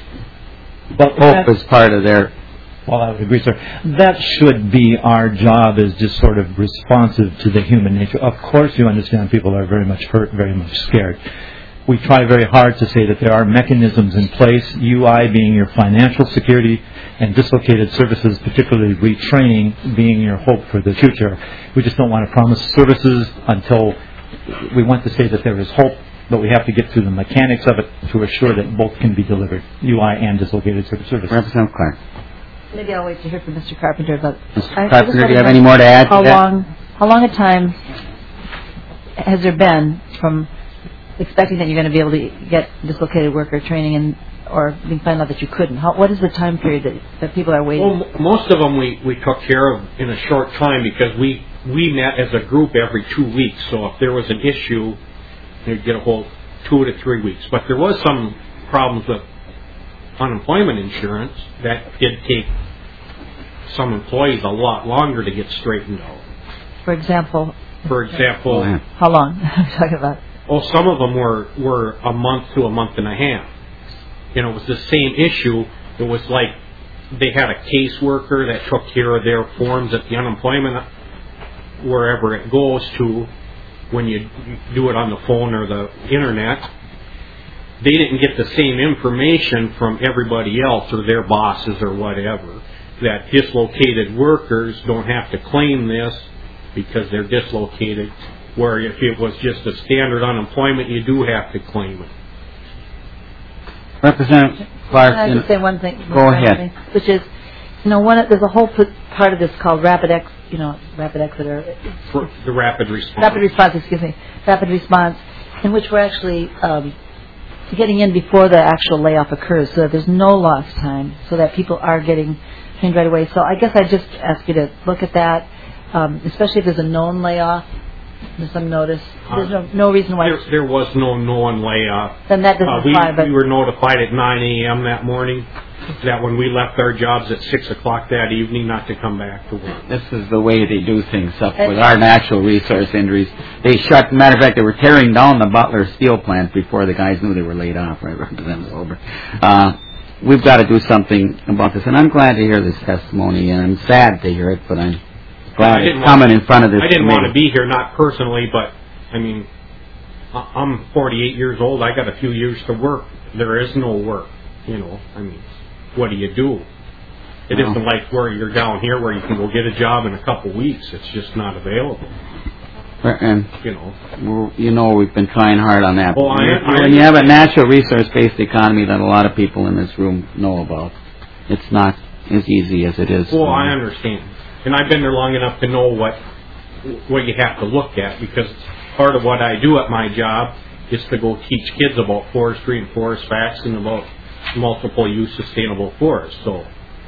but hope is part of their. Well, I would agree, sir. That should be our job, is just sort of responsive to the human nature. Of course, you understand people are very much hurt, very much scared. We try very hard to say that there are mechanisms in place, U I being your financial security, and dislocated services, particularly retraining, being your hope for the future. We just don't want to promise services until we want to say that there is hope, but we have to get through the mechanics of it to assure that both can be delivered, U I and dislocated services. Representative Clark. Maybe I'll wait to hear from Mister Carpenter about. Mister Carpenter, do you have any more to add How to that? long? How long a time has there been from expecting that you're going to be able to get dislocated worker training and or being found out that you couldn't? How, what is the time period that, that people are waiting? Well, most of them we, we took care of in a short time, because we, we met as a group every two weeks. So if there was an issue, they'd get a whole two to three weeks. But there was some problems with unemployment insurance that did take some employees a lot longer to get straightened out. For example? For example... How long are you talking about? Oh, some of them were, were a month to a month and a half. You know, it was the same issue. It was like they had a caseworker that took care of their forms at the unemployment, wherever it goes to, when you do it on the phone or the internet. They didn't get the same information from everybody else or their bosses or whatever, that dislocated workers don't have to claim this because they're dislocated, where if it was just a standard unemployment, you do have to claim it. Representative Clark. Can I just say one thing? Go ahead. Thing, which is, you know, one, there's a whole part of this called rapid ex, you know, rapid exit or For the rapid response. Rapid response, excuse me, rapid response, in which we're actually um, getting in before the actual layoff occurs, so that there's no lost time, so that people are getting trained right away. So I guess I just ask you to look at that, um, especially if there's a known layoff. There's some notice. There's no, no reason why. There, there was no known layoff. Then that doesn't uh, we, apply. But we were notified at nine a.m. that morning that when we left our jobs at six o'clock that evening, not to come back to work. This is the way they do things up with our natural resource injuries. They shut, matter of fact, they were tearing down the Butler steel plant before the guys knew they were laid off, right? Representative Silver. Uh, we've got to do something about this, and I'm glad to hear this testimony, and I'm sad to hear it, but I'm glad it's coming in front of this I didn't committee. want to be here, not personally, but, I mean, I- I'm forty-eight years old. I got a few years to work. There is no work, you know. I mean, what do you do? It No. isn't like where you're down here where you can go get a job in a couple weeks. It's just not available. And you know, we're, you know, we've been trying hard on that. Well, I- I- when you have a natural resource-based economy that a lot of people in this room know about, it's not as easy as it is. Well, I understand, and I've been there long enough to know what what you have to look at, because part of what I do at my job is to go teach kids about forestry and forest facts and about multiple use sustainable forests. So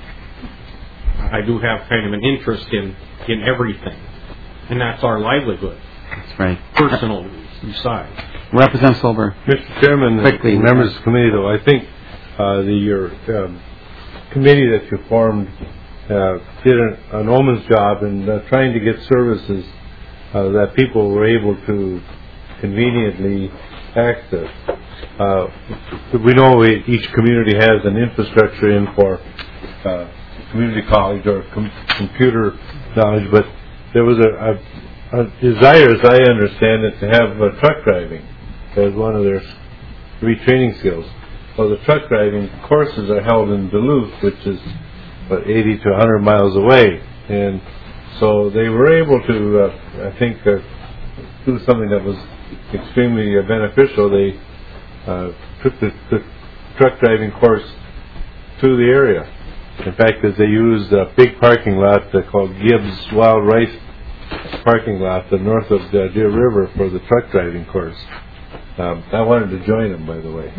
I do have kind of an interest in in everything, and that's our livelihood. That's right. Personal besides. Representative Silver. Mister Chairman, Quickly, and members of the committee, though, I think uh, the your um, committee that you formed uh, did an, an omen's job in uh, trying to get services uh, that people were able to conveniently access. Uh, we know we, each community has an infrastructure in for uh, community college or com- computer knowledge, but there was a, a, a desire, as I understand it, to have uh, truck driving as one of their retraining skills. Well, the truck driving courses are held in Duluth, which is about eighty to one hundred miles away, and so they were able to, uh, I think, uh, do something that was extremely uh, beneficial. They uh, took the, the truck driving course to the area. In fact, as they used a big parking lot uh, called Gibbs Wild Rice parking lot, the north of the Deer River, for the truck driving course. Um, I wanted to join them, by the way.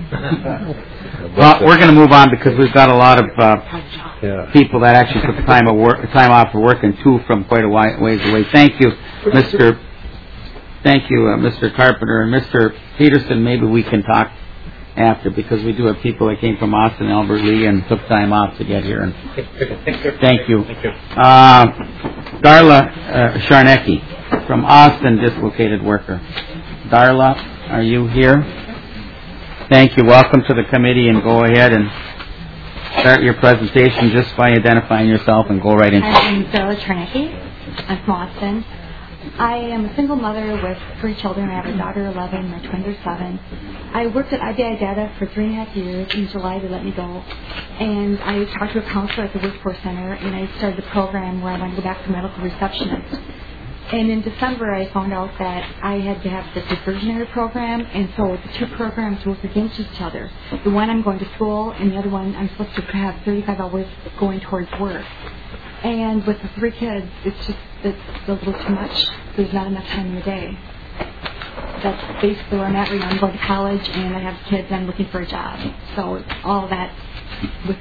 Well, we're going to move on because we've got a lot of uh, yeah. people that actually took time of work, time off for work, and two from quite a wi- ways away. Thank you, Mister Thank you, uh, Mister Carpenter and Mister Peterson. Maybe we can talk after, because we do have people that came from Austin, Albert Lee, and took time off to get here. And thank you, uh, Darla uh, Sharnecki from Austin, dislocated worker. Darla, are you here? Thank you. Welcome to the committee, and go ahead and start your presentation just by identifying yourself and go right into it. I'm Darla Sharnecki. I'm from Austin. I am a single mother with three children. I have a daughter, eleven, my twins are seven. I worked at I B I Data for three and a half years. In July, they let me go. And I talked to a counselor at the Workforce Center, and I started a program where I wanted to go back to medical receptionist. And in December, I found out that I had to have the diversionary program, and so the two programs work against each other. The one I'm going to school, and the other one I'm supposed to have thirty-five hours going towards work. And with the three kids, it's just it's a little too much. There's not enough time in the day. That's basically where I'm at right now. I'm going to college, and I have kids, and I'm looking for a job. So all of that, with,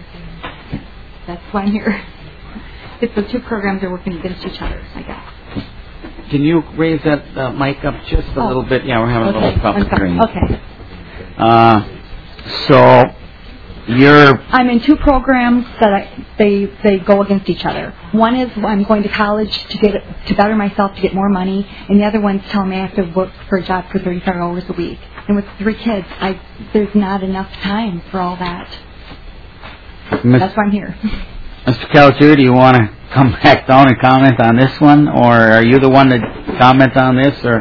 that's why I'm here. It's the two programs are working against each other, I guess. can you raise that uh, mic up just a Oh. little bit? Yeah, we're having Okay, a little trouble I'm sorry. hearing you. Okay. Uh, so you're I'm in two programs that I, they they go against each other. One is I'm going to college to get to better myself to get more money, and the other one's telling me I have to work for a job for thirty-five hours a week. And with three kids, I there's not enough time for all that. Miss That's why I'm here. Mister Caligiuri, do you want to come back down and comment on this one, or are you the one to comment on this, or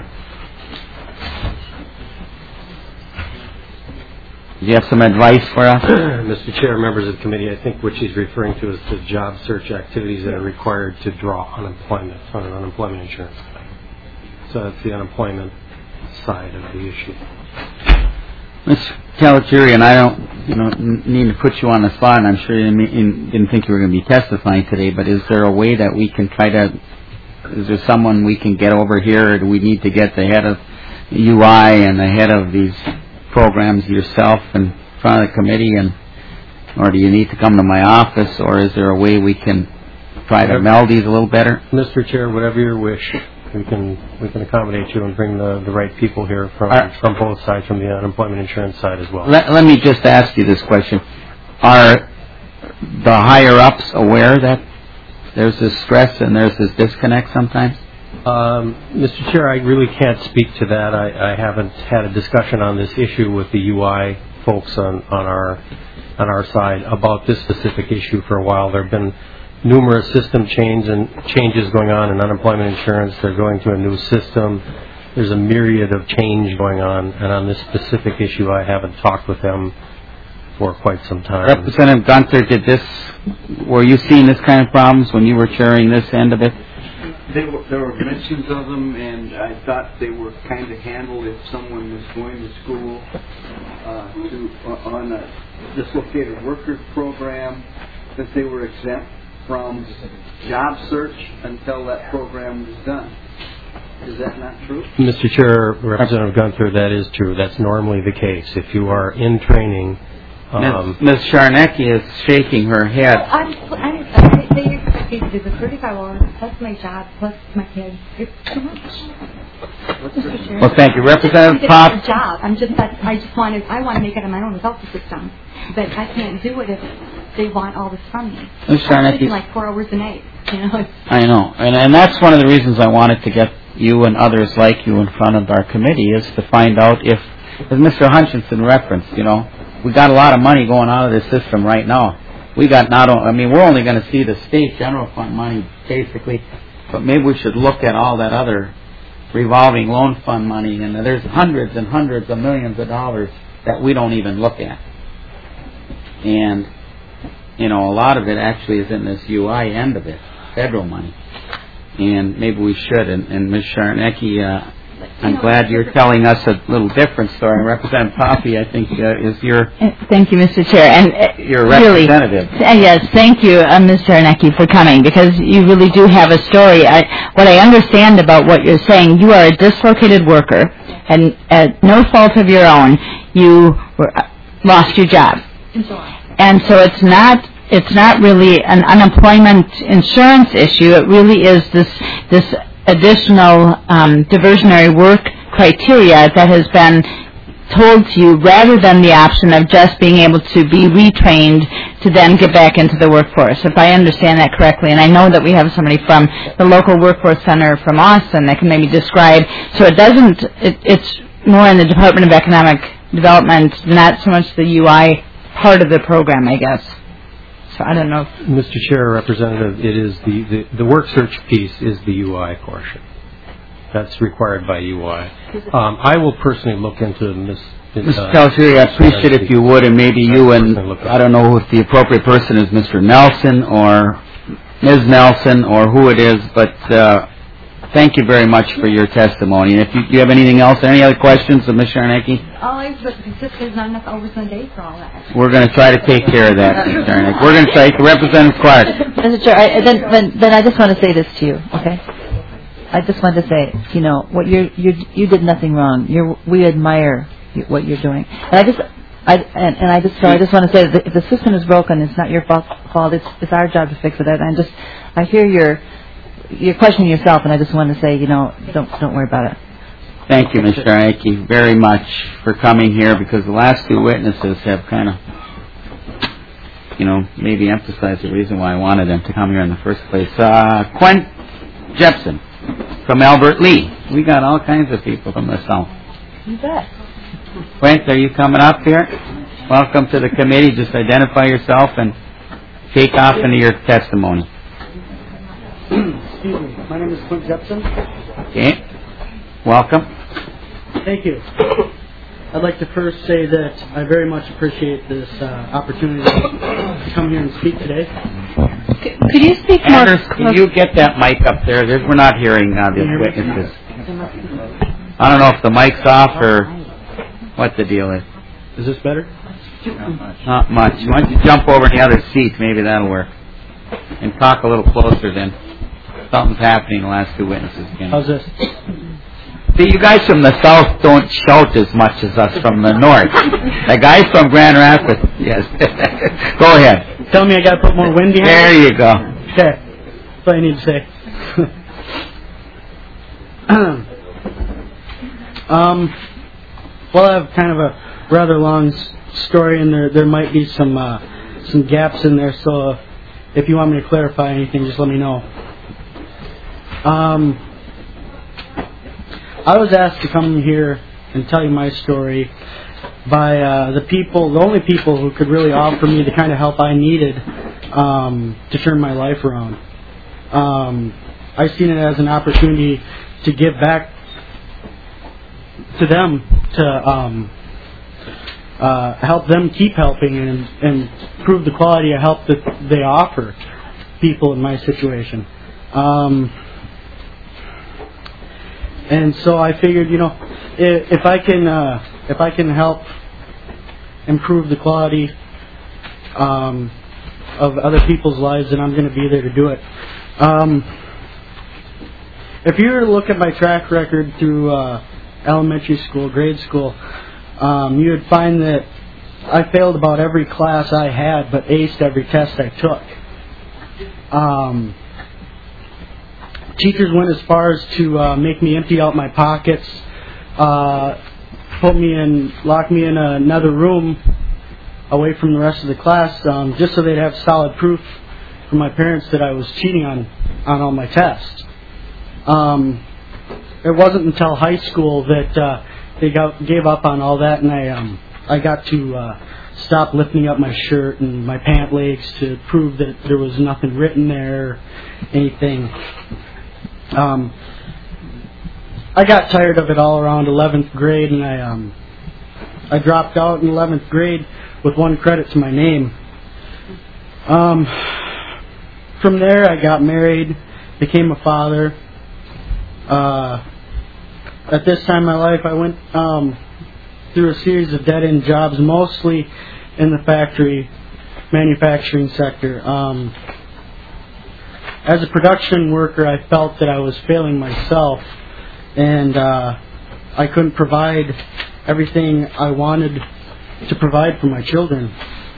do you have some advice for us? Mister Chair, members of the committee, I think what she's referring to is the job search activities that are required to draw unemployment on an unemployment insurance claim. So that's the unemployment side of the issue. Mister Caligiuri, and I don't you know, n- need to put you on the spot, and I'm sure you didn't didn't think you were going to be testifying today, but is there a way that we can try to, is there someone we can get over here, or do we need to get the head of U I and the head of these programs yourself in front of the committee, and or do you need to come to my office, or is there a way we can try to meld these a little better? Mister Chair, whatever your wish, we can we can accommodate you and bring the, the right people here from Are, from both sides, from the unemployment insurance side as well. Let, let me just ask you this question. Are the higher-ups aware that there's this stress and there's this disconnect sometimes? Um, Mister Chair, I really can't speak to that. I, I haven't had a discussion on this issue with the U I folks on, on our on our side about this specific issue for a while. There have been numerous system change and changes going on in unemployment insurance. They're going to a new system. There's a myriad of change going on, and on this specific issue, I haven't talked with them for quite some time. Representative Gunther, did this? Were you seeing this kind of problems when you were chairing this end of it? They were, there were mentions of them, and I thought they were kind of handled if someone was going to school uh, to uh, on a dislocated workers program, that they were exempt from job search until that program was done. Is that not true? Mister Chair, Representative Gunther, that is true. That's normally the case. If you are in training... Um, Miz Charnecki is shaking her head. I'm, I'm, they expect me to do the thirty-five hours plus my job plus my kids. It's too much. Mister Chair. Well, thank you. Representative It's Pop. a job. I'm just that I just wanted I want to make it on my own without the system, but I can't do it if they want all this from me. Miz I'm Charnecki. taking like four hours a night. You know. It's, I know, and and that's one of the reasons I wanted to get you and others like you in front of our committee, is to find out if, as Mister Hutchinson referenced, you know, we got a lot of money going out of this system right now. We got not only, I mean, we're only going to see the state general fund money basically, but maybe we should look at all that other revolving loan fund money, and there's hundreds and hundreds of millions of dollars that we don't even look at. And, you know, a lot of it actually is in this U I end of it, federal money. And maybe we should. And, and Miz Charnecki, uh, I'm glad you're telling us a little different story. Representative Poppy, I think, uh, is your... Thank you, Mister Chair. And uh, your really, representative. uh, yes, thank you, uh, Miz Charnecki, for coming, because you really do have a story. I, what I understand about what you're saying, you are a dislocated worker, and at no fault of your own, you were, uh, lost your job. And so it's not... It's not really an unemployment insurance issue. It really is this this additional um, diversionary work criteria that has been told to you, rather than the option of just being able to be retrained to then get back into the workforce. If I understand that correctly, and I know that we have somebody from the local workforce center from Austin that can maybe describe. So it doesn't. It, it's more in the Department of Economic Development, not so much the U I part of the program, I guess. So I don't know. If Mister Chair, Representative, it is the, the, the work search piece is the U I portion. That's required by U I. Um, I will personally look into Miz Mister Uh, Caligiuri, I appreciate if you would, and maybe you and, I don't know if the appropriate person is Mister Nelson or Miz Nelson or who it is, but uh, thank you very much for your testimony. And if you, do you have anything else, any other questions of Miz Charnecki? all I was just there's not enough hours in a day for all that. We're going to try to take care of that, Miz Charnecki. We're going to try to Representative Clark. Mister Chair, I, then, then, then I just want to say this to you, okay? I just want to say, you know, what you're, you you did nothing wrong. You're, we admire you, what you're doing. And I just, I and, and I just, so I just want to say that if the system is broken, it's not your fault. fault it's, it's our job to fix it. And I just, I hear your you're questioning yourself, and I just want to say, you know, don't don't worry about it. Thank you, Mister Ike, very much for coming here, because the last two witnesses have kind of, you know, maybe emphasized the reason why I wanted them to come here in the first place. Uh, Quinn Jepson from Albert Lee. We got all kinds of people from the South. You bet. Quint, are you coming up here? Welcome to the committee. Just identify yourself and take off into your testimony. Excuse me. My name is Quint Jepson. Okay. Welcome. Thank you. I'd like to first say that I very much appreciate this uh, opportunity to come here and speak today. Could you speak more? Anders, can you get that mic up there? There's, we're not hearing uh, the witnesses. I don't know if the mic's off or what the deal is. Is this better? Not much. Why don't you jump over in the other seat? Maybe that'll work. And talk a little closer then. Something's happening, the last two witnesses again. How's this? See, you guys from the south don't shout as much as us from the north. The guys from Grand Rapids, yes. Go ahead. Tell me I got to put more wind behind There it? you go. Okay. That's all I need to say. um, well, I have kind of a rather long s- story, and there there might be some uh, some gaps in there. So, uh, if you want me to clarify anything, just let me know. Um, I was asked to come here and tell you my story by uh, the people, the only people who could really offer me the kind of help I needed um, to turn my life around. Um, I seen it as an opportunity to give back to them, to um, uh, help them keep helping and, and prove the quality of help that they offer people in my situation. Um, and so I figured, you know, if, if I can, uh, if I can help improve the quality um, of other people's lives, then I'm going to be there to do it. Um, if you were to look at my track record through uh, elementary school, grade school, um, you would find that I failed about every class I had, but aced every test I took. Um, teachers went as far as to uh, make me empty out my pockets, uh, put me in, lock me in another room away from the rest of the class, um, just so they'd have solid proof from my parents that I was cheating on, on all my tests. Um, it wasn't until high school that uh, they got, gave up on all that, and I um, I got to uh, stop lifting up my shirt and my pant legs to prove that there was nothing written there, or anything. Um, I got tired of it all around eleventh grade, and I um, I dropped out in eleventh grade with one credit to my name. Um, from there, I got married, became a father. Uh, at this time in my life, I went um, through a series of dead-end jobs, mostly in the factory manufacturing sector. Um, as a production worker, I felt that I was failing myself, and uh, I couldn't provide everything I wanted to provide for my children.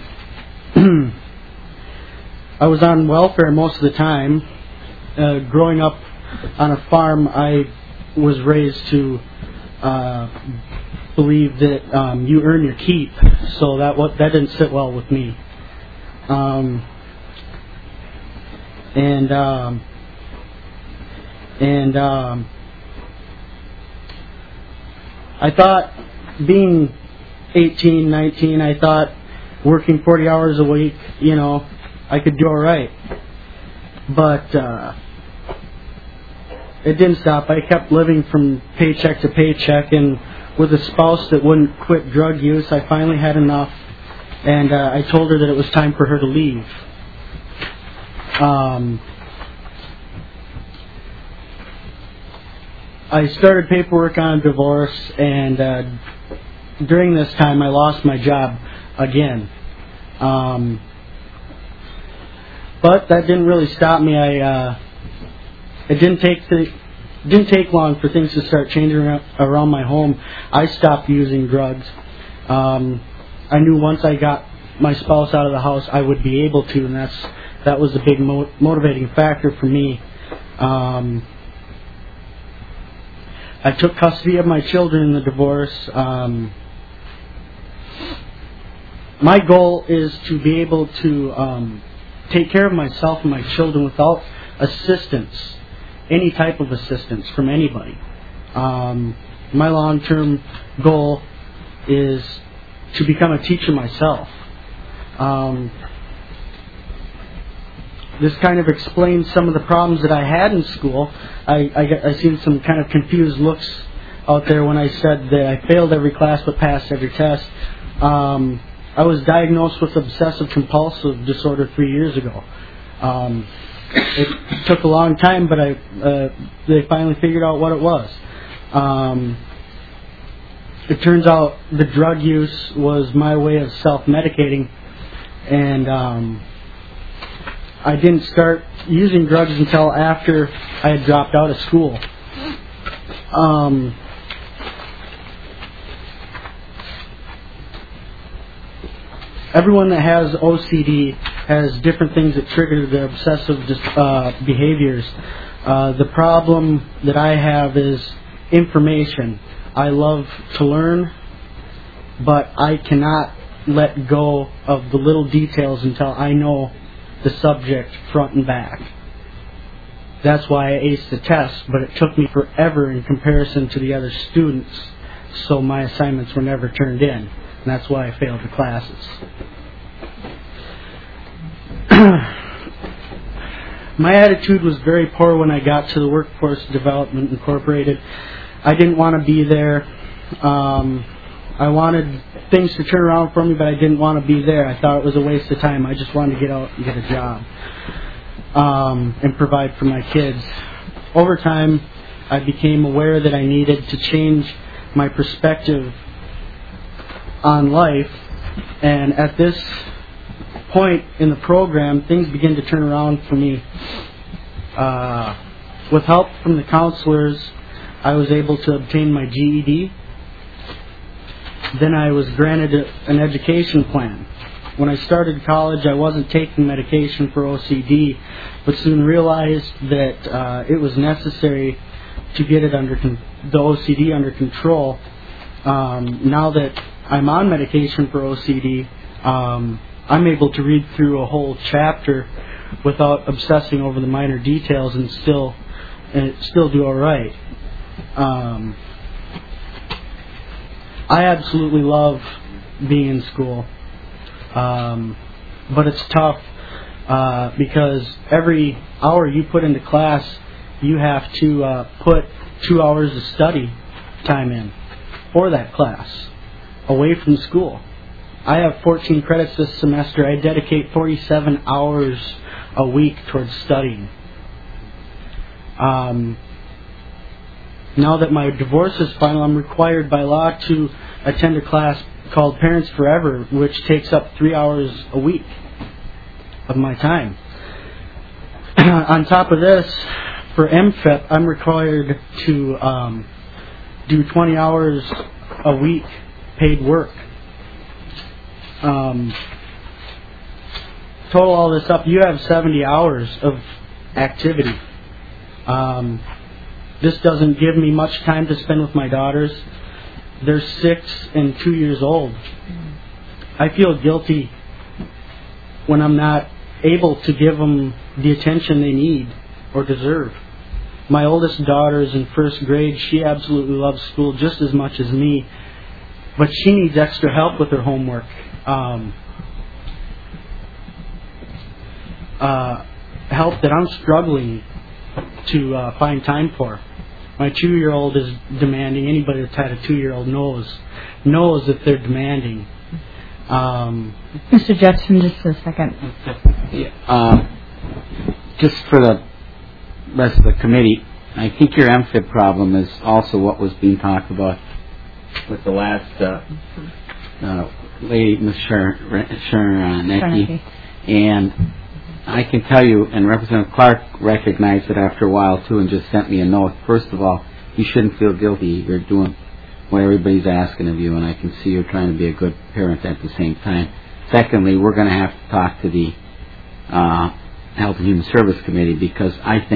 I was on welfare most of the time. Uh, growing up on a farm, I was raised to uh, believe that um, you earn your keep, so that what that didn't sit well with me. Um, and um, and um, I thought, being eighteen, nineteen, I thought working forty hours a week, you know, I could do all right. But uh, it didn't stop. I kept living from paycheck to paycheck, and with a spouse that wouldn't quit drug use, I finally had enough, and uh, I told her that it was time for her to leave. Um, I started paperwork on a divorce, and uh, during this time I lost my job again. Um, but that didn't really stop me. I uh, it didn't take the, didn't take long for things to start changing around my home. I stopped using drugs. Um, I knew once I got my spouse out of the house, I would be able to, and that's that was the big mo- motivating factor for me. Um, I took custody of my children in the divorce. Um, my goal is to be able to um, take care of myself and my children without assistance, any type of assistance from anybody. Um, my long-term goal is to become a teacher myself. Um, this kind of explains some of the problems that I had in school. I, I, I seen some kind of confused looks out there when I said that I failed every class but passed every test. Um, I was diagnosed with obsessive compulsive disorder three years ago. Um, it took a long time, but I uh, they finally figured out what it was. Um, it turns out the drug use was my way of self-medicating, and um, I didn't start using drugs until after I had dropped out of school. Um, everyone that has O C D has different things that trigger the obsessive uh, behaviors. Uh, the problem that I have is information. I love to learn, but I cannot let go of the little details until I know the subject front and back. That's why I aced the test, but it took me forever in comparison to the other students, so my assignments were never turned in, and that's why I failed the classes. My attitude was very poor when I got to the Workforce Development Incorporated. I didn't want to be there. Um, I wanted things to turn around for me, but I didn't want to be there. I thought it was a waste of time. I just wanted to get out and get a job um, and provide for my kids. Over time, I became aware that I needed to change my perspective on life, and at this point in the program, things began to turn around for me. Uh, with help from the counselors, I was able to obtain my G E D. Then I was granted a, an education plan. When I started college, I wasn't taking medication for O C D, but soon realized that uh, it was necessary to get it under con- the O C D under control. Um, now that I'm on medication for O C D, um, I'm able to read through a whole chapter without obsessing over the minor details and still and still do all right. Um, I absolutely love being in school, um, but it's tough uh, because every hour you put into class, you have to uh, put two hours of study time in for that class, away from school. I have fourteen credits this semester. I dedicate forty-seven hours a week towards studying. Um, now that my divorce is final, I'm required by law to attend a class called Parents Forever, which takes up three hours a week of my time. On top of this, for M F I P, I'm required to um, do twenty hours a week paid work. Um, total all this up, you have seventy hours of activity. Um, this doesn't give me much time to spend with my daughters. They're six and two years old. I feel guilty when I'm not able to give them the attention they need or deserve. My oldest daughter is in first grade. She absolutely loves school just as much as me, but she needs extra help with her homework. Um, uh, help that I'm struggling to uh, find time for. My two-year-old is demanding. Anybody that's had a two-year-old knows knows that they're demanding. Um, Mister Jepson, just a second. Yeah, um, just for the rest of the committee, I think your M F I P problem is also what was being talked about with the last uh, uh, lady, Miz Sharonecki, and I can tell you, and Representative Clark recognized it after a while too, and just sent me a note. First of all, you shouldn't feel guilty. You're doing what everybody's asking of you, and I can see you're trying to be a good parent at the same time. Secondly, we're going to have to talk to the uh, Health and Human Service Committee, because I think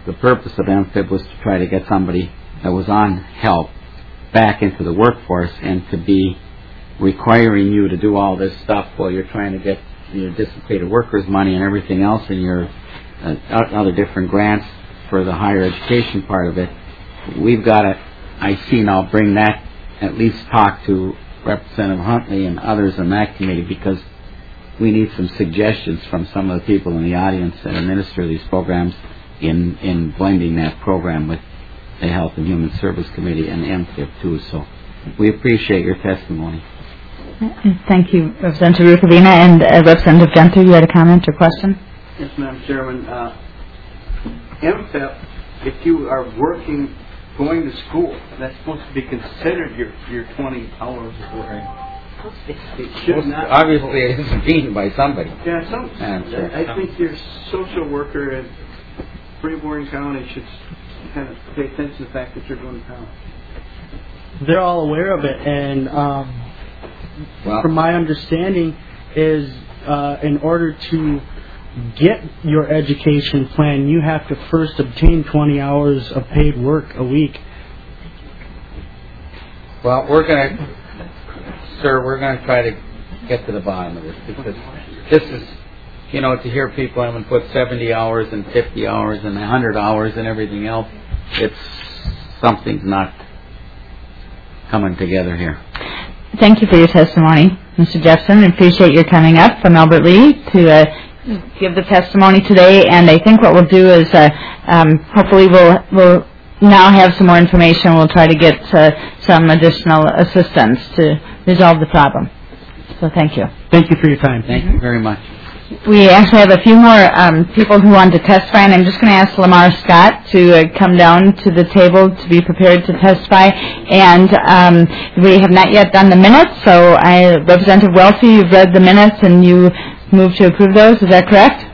the purpose of M F I B was to try to get somebody that was on help back into the workforce, and to be requiring you to do all this stuff while you're trying to get your dislocated workers money and everything else and your uh, other different grants for the higher education part of it. We've got to, I see now, bring that, at least talk to Representative Huntley and others on that committee, because we need some suggestions from some of the people in the audience that administer these programs in, in blending that program with the Health and Human Service Committee and M F I B too. So we appreciate your testimony. Thank you, Representative Rukavina. And uh, Representative Genther, you had a comment or question? Yes, Madam Chairman. Uh, M F I B, if you are working, going to school, that's supposed to be considered your, your twenty hours of work. It should not. Obviously, it isn't deemed by somebody. Yeah, some, sure. I think your social worker in Freeborn County should kind of pay attention to the fact that you're going to town. They're all aware of it, and um, well, from my understanding, is uh, in order to get your education plan, you have to first obtain twenty hours of paid work a week. Well, we're going to, sir, we're going to try to get to the bottom of this, because this is, you know, to hear people having put seventy hours and fifty hours and one hundred hours and everything else, it's, something's not coming together here. Thank you for your testimony, Mister Jeffson. I appreciate your coming up from Albert Lee to uh, give the testimony today. And I think what we'll do is, uh, um, hopefully, we'll we'll now have some more information. We'll try to get uh, some additional assistance to resolve the problem. So, thank you. Thank you for your time. Thank you very much. We actually have a few more um, people who want to testify, and I'm just going to ask Lamar Scott to uh, come down to the table to be prepared to testify. And um, we have not yet done the minutes, so I, Representative Welty, you've read the minutes and you move to approve those. Is that correct?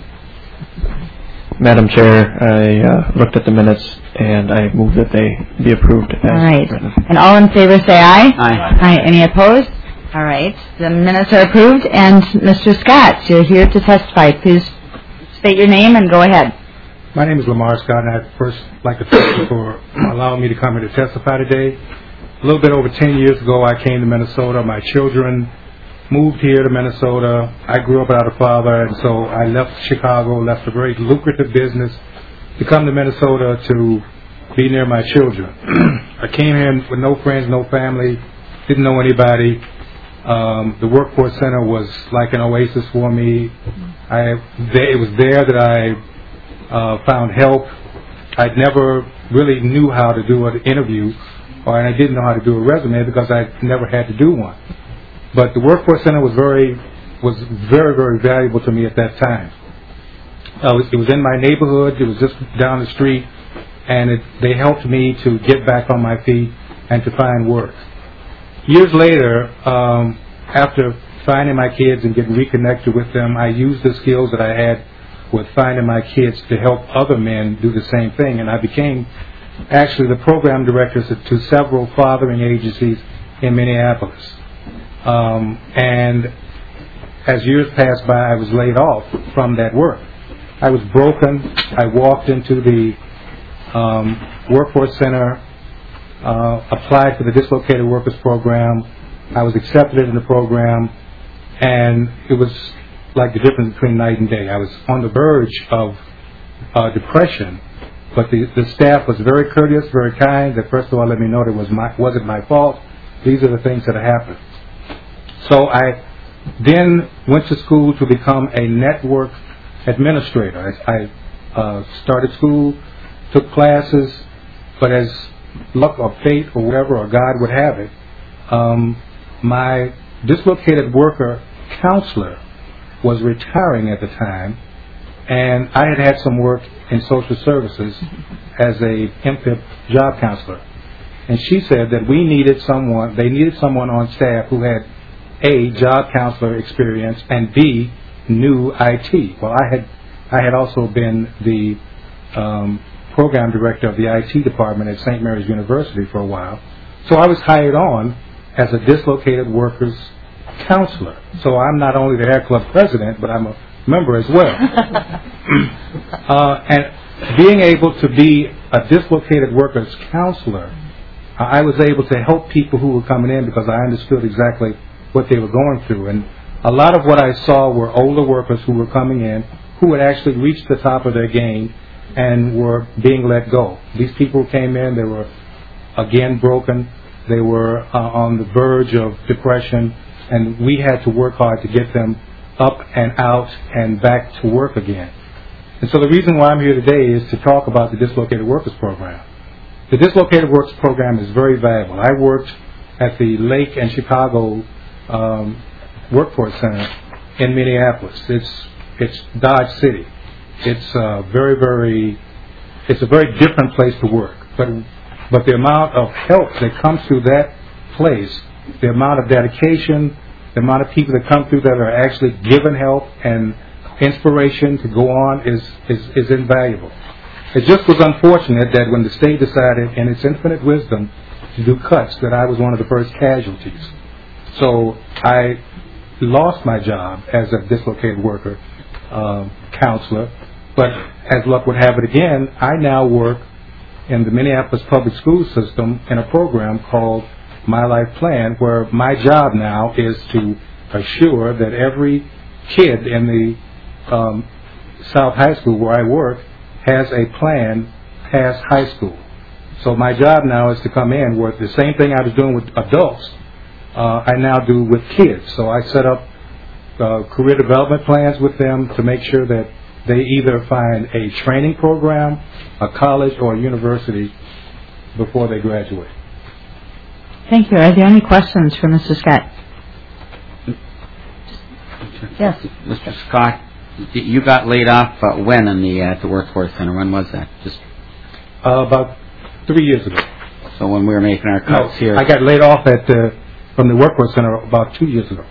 Madam Chair, I uh, looked at the minutes and I move that they be approved as all right. written. And all in favor say aye. Aye. Aye. Any opposed? All right. The minutes are approved. And Mister Scott, you're here to testify. Please state your name and go ahead. My name is Lamar Scott, and I'd first like to thank you for allowing me to come here to testify today. A little bit over ten years ago, I came to Minnesota. My children moved here to Minnesota. I grew up without a father, and so I left Chicago, left a very lucrative business to come to Minnesota to be near my children. I came here with no friends, no family, didn't know anybody. Um, the Workforce Center was like an oasis for me. I, they, it was there that I uh, found help. I never really knew how to do an interview, or I didn't know how to do a resume because I never had to do one. But the Workforce Center was very, was very, very valuable to me at that time. Uh, it, was, it was in my neighborhood. It was just down the street, and it, they helped me to get back on my feet and to find work. Years later, um, after finding my kids and getting reconnected with them, I used the skills that I had with finding my kids to help other men do the same thing. And I became actually the program director to several fathering agencies in Minneapolis. Um, and as years passed by, I was laid off from that work. I was broken. I walked into the um, Workforce Center, Uh, applied for the Dislocated Workers Program. I was accepted in the program, and it was like the difference between night and day. I was on the verge of uh, depression, but the, the staff was very courteous, very kind. That first of all let me know that it was my, wasn't my fault. These are the things that happened. So I then went to school to become a network administrator. I, I uh, started school, took classes, but as luck or fate or whatever, or God would have it, um, my dislocated worker counselor was retiring at the time, and I had had some work in social services as a M F I B job counselor. And she said that we needed someone, they needed someone on staff who had A, job counselor experience, and B, knew I T. Well, I had, I had also been the um, program director of the I T department at Saint Mary's University for a while. So I was hired on as a dislocated workers counselor. So I'm not only the Air Club president, but I'm a member as well. uh, and being able to be a dislocated workers counselor, I was able to help people who were coming in because I understood exactly what they were going through. And a lot of what I saw were older workers who were coming in who had actually reached the top of their game and were being let go. These people came in, they were again broken, they were uh, on the verge of depression, and we had to work hard to get them up and out and back to work again. And so the reason why I'm here today is to talk about the Dislocated Workers Program. The Dislocated Workers Program is very valuable. I worked at the Lake and Chicago um, Workforce Center in Minneapolis. It's it's Dodge City. It's uh, very very it's a very different place to work. But but the amount of help that comes through that place, the amount of dedication, the amount of people that come through that are actually given help and inspiration to go on is is, is invaluable. It just was unfortunate that when the state decided, in its infinite wisdom, to do cuts, that I was one of the first casualties. So I lost my job as a dislocated worker uh, counselor, but as luck would have it again, I now work in the Minneapolis public school system in a program called My Life Plan, where my job now is to assure that every kid in the um, South High School where I work has a plan past high school. So my job now is to come in with the same thing I was doing with adults, uh, I now do with kids. So I set up uh, career development plans with them to make sure that they either find a training program, a college, or a university before they graduate. Thank you. Are there any questions for Mister Scott? Yes. Mister Scott, you got laid off uh, when in the, uh, at the Workforce Center? When was that? Just uh, about three years ago. So when we were making our cuts no, here. I got laid off at the, from the Workforce Center about two years ago.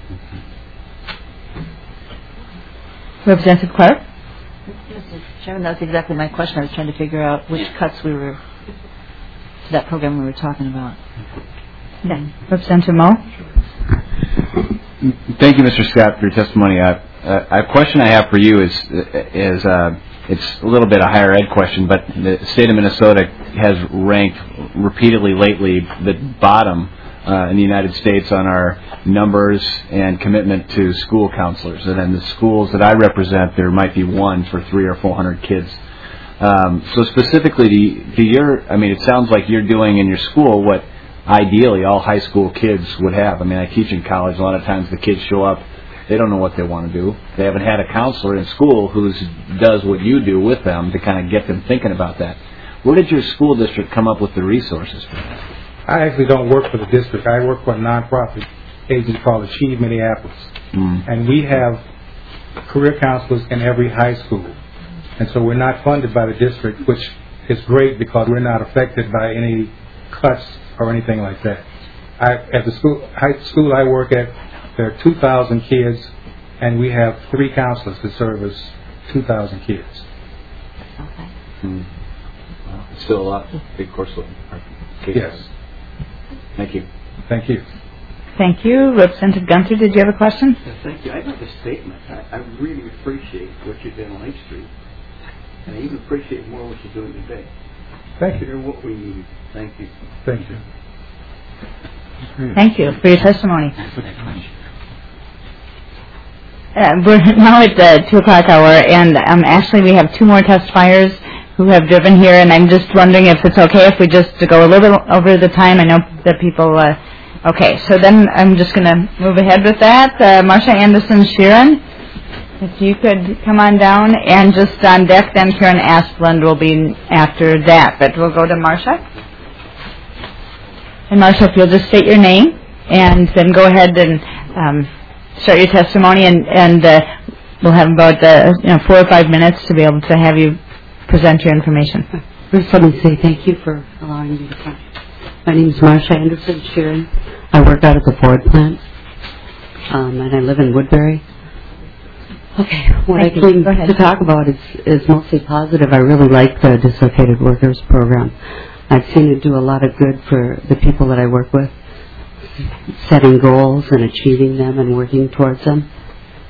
Representative Clark? Mister Chairman, that's exactly my question. I was trying to figure out which cuts we were, to that program we were talking about. Yeah. Representative Moe? Thank you, Mister Scott, for your testimony. Uh, uh, a question I have for you is, is uh, it's a little bit a higher ed question, but the state of Minnesota has ranked repeatedly lately the bottom uh, in the United States on our numbers and commitment to school counselors. And in the schools that I represent, there might be one for three or four hundred kids. Um, so specifically, do, you, do your, I mean, it sounds like you're doing in your school what ideally all high school kids would have. I mean, I teach in college. A lot of times the kids show up, they don't know what they want to do. They haven't had a counselor in school who does what you do with them to kind of get them thinking about that. Where did your school district come up with the resources for that? I actually don't work for the district. I work for a nonprofit agency called Achieve Minneapolis. Mm. And we have career counselors in every high school. And so we're not funded by the district, which is great because we're not affected by any cuts or anything like that. I, at the school, high school I work at, there are two thousand kids, and we have three counselors that service two thousand kids. Okay. Hmm. Well, it's still a lot. Big course load. Yes. Thank you. Thank you. Thank you. Representative Gunther, did you have a question? Yes, thank you. I got a statement. I, I really appreciate what you did on Lake Street, and I even appreciate more what you're doing today. Thank you. You're what we need. Thank you. Thank you. Thank you for your testimony. Uh, we're now at the two o'clock hour, and um, actually we have two more testifiers who have driven here, and I'm just wondering if it's okay if we just go a little bit over the time. I know that people... Uh, okay, so then I'm just going to move ahead with that. Uh, Marsha Anderson Sheeran, if you could come on down, and just on deck then Karen Asplund will be after that, but we'll go to Marsha. And Marsha, if you'll just state your name, and then go ahead and um, start your testimony, and, and uh, we'll have about uh, you know, four or five minutes to be able to have you present your information. First, let me say thank you for allowing me to come. My name is Marsha Anderson Sheeran. I work out at the Ford plant, um, and I live in Woodbury. Okay, what Thank I came to talk about is, is mostly positive. I really like the Dislocated Workers Program. I've seen it do a lot of good for the people that I work with, setting goals and achieving them and working towards them.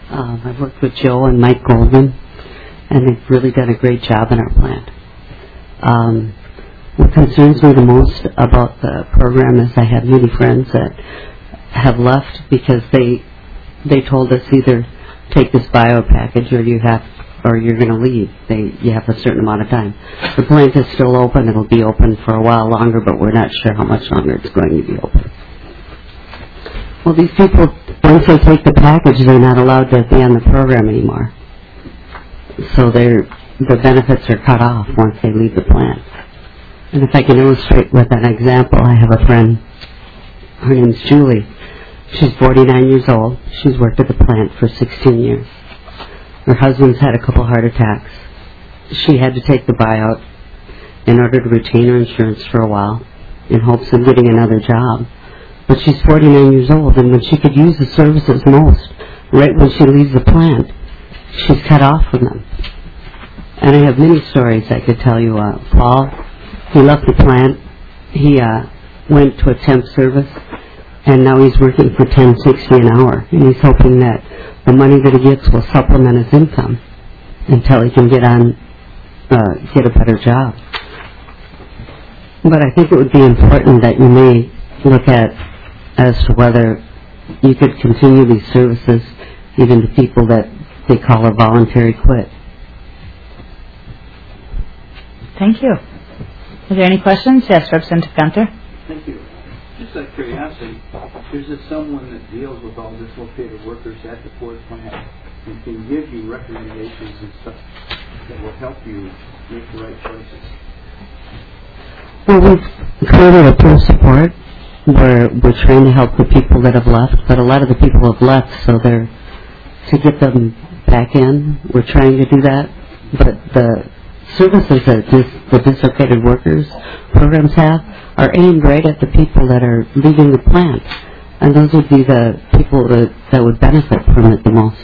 Um, I've worked with Joe and Mike Goldman, and they've really done a great job in our plant. Um, what concerns me the most about the program is I have many friends that have left because they they told us either take this bio package or you have or you're going to leave. They you have a certain amount of time. The plant is still open. It'll be open for a while longer, but we're not sure how much longer it's going to be open. Well, these people, once they take the package, they're not allowed to be on the program anymore. So their the benefits are cut off once they leave the plant. And if I can illustrate with an example, I have a friend. Her name's Julie. She's forty-nine years old. She's worked at the plant for sixteen years. Her husband's had a couple heart attacks. She had to take the buyout in order to retain her insurance for a while in hopes of getting another job. But she's forty-nine years old, and when she could use the services most, right when she leaves the plant, she's cut off from them. And I have many stories I could tell you. Uh, Paul, he left the plant. He uh, went to a temp service, and now he's working for ten sixty an hour, and he's hoping that the money that he gets will supplement his income until he can get on, uh, get a better job. But I think it would be important that you may look at as to whether you could continue these services even to people that they call a voluntary quit. Thank you. Are there any questions? Yes, Representative Gunter. Thank you. Just out of curiosity, there's just someone that deals with all dislocated workers at the Ford plant and can give you recommendations and stuff that will help you make the right choices. Well, we've created a peer support where we're trying to help the people that have left, but a lot of the people have left, so they're to get them back in. We're trying to do that, but the services that dis, the dislocated workers programs have are aimed right at the people that are leaving the plant, and those would be the people that, that would benefit from it the most.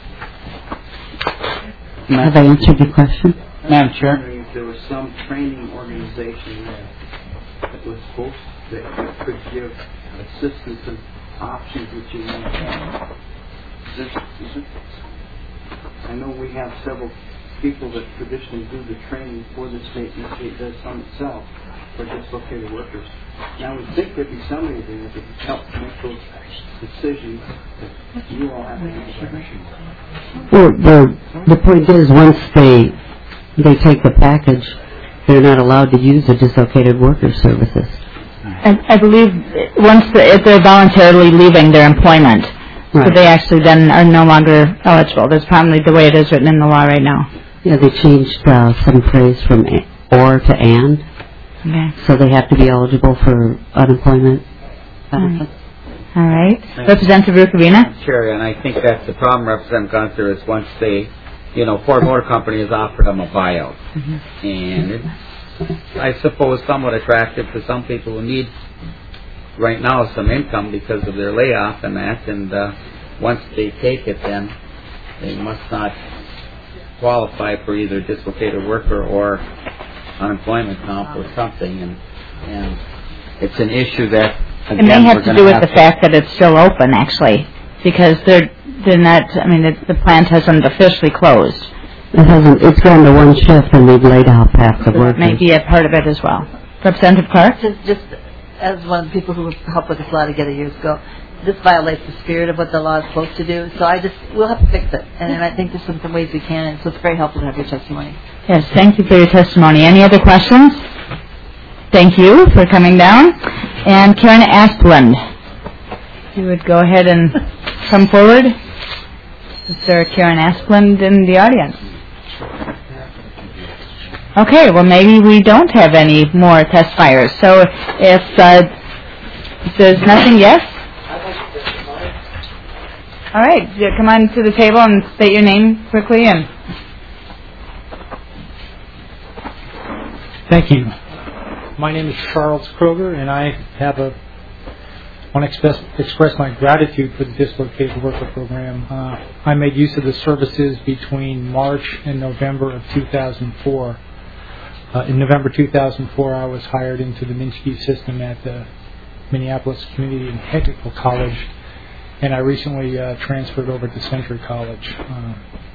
Have I answered your question? Madam Chair. If there was some training organization there that was supposed that could give assistance and options that you need. This, this, I know we have several people that traditionally do the training for the state, and the state does some itself for dislocated workers. Now, we think there'd be somebody there that could help make those decisions that you all have to make. Well, the the point is, once they they take the package, they're not allowed to use the dislocated worker services. I, I believe once the, if they're voluntarily leaving their employment, right. So they actually then are no longer eligible. That's probably the way it is written in the law right now. Yeah, they changed uh, some phrase from a, or to and. Okay. So they have to be eligible for unemployment benefits. All right. Representative Rukavina? Sure, and I think that's the problem, Representative Gunther, is once they, you know, Ford Motor Company has offered them a buyout. Mm-hmm. And it's, I suppose, somewhat attractive to some people who need, right now, some income because of their layoff and that. And uh, once they take it, then they must not qualify for either dislocated worker or unemployment comp or something. And, and it's an issue that, again, it may have to do with have the to fact that it's still open, actually, because they're they're not. I mean, it, the plant hasn't officially closed. It hasn't. It's gone to one shift, and they've laid off half the so workers. That may be a part of it as well. Representative Clark? Just, just as one of the people who helped put this law together years ago, this violates the spirit of what the law is supposed to do. So I just we'll have to fix it, and I think there's some, some ways we can. And so it's very helpful to have your testimony. Yes, thank you for your testimony. Any other questions? Thank you for coming down. And Karen Asplund, you would go ahead and come forward. Is there Karen Asplund in the audience? Okay, well maybe we don't have any more testifiers. So if, uh, if there's nothing, yes? All right, yeah, come on to the table and state your name quickly. And thank you. My name is Charles Kroger, and I have a want to express, express my gratitude for the Dislocated Worker Program. Uh, I made use of the services between March and November of two thousand four. Uh, in November two thousand four, I was hired into the Minsky system at the Minneapolis Community and Technical College, and I recently uh, transferred over to Century College. Uh,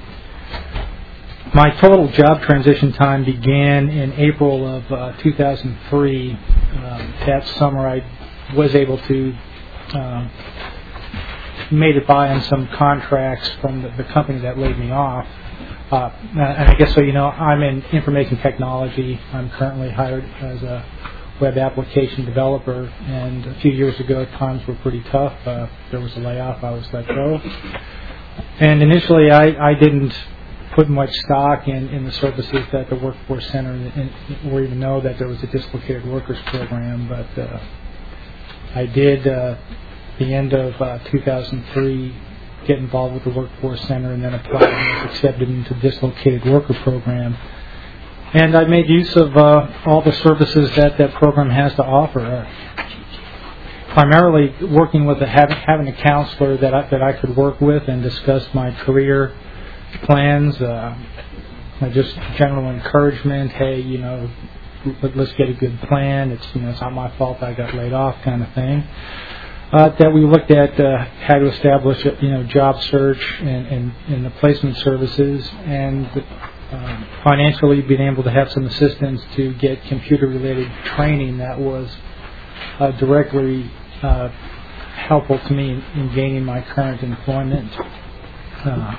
my total job transition time began in April of uh, two thousand three. Um, that summer, I was able to um, made it by on some contracts from the, the company that laid me off. Uh, and I guess so. You know, I'm in information technology. I'm currently hired as a web application developer, and a few years ago times were pretty tough. Uh, there was a layoff. I was let go. And initially I, I didn't put much stock in, in the services that the Workforce Center, and, and, or even know that there was a dislocated workers program, but uh, I did, uh, the end of uh, two thousand three, get involved with the Workforce Center and then applied and was accepted into the dislocated worker program. And I made use of uh, all the services that that program has to offer. Uh, primarily working with a, having, having a counselor that I, that I could work with and discuss my career plans. Uh, just general encouragement. Hey, you know, let's get a good plan. It's you know it's not my fault I got laid off, kind of thing. Uh, that we looked at uh, how to establish a, you know job search and, and, and the placement services, and um, financially being able to have some assistance to get computer-related training that was uh, directly uh, helpful to me in, in gaining my current employment. Uh,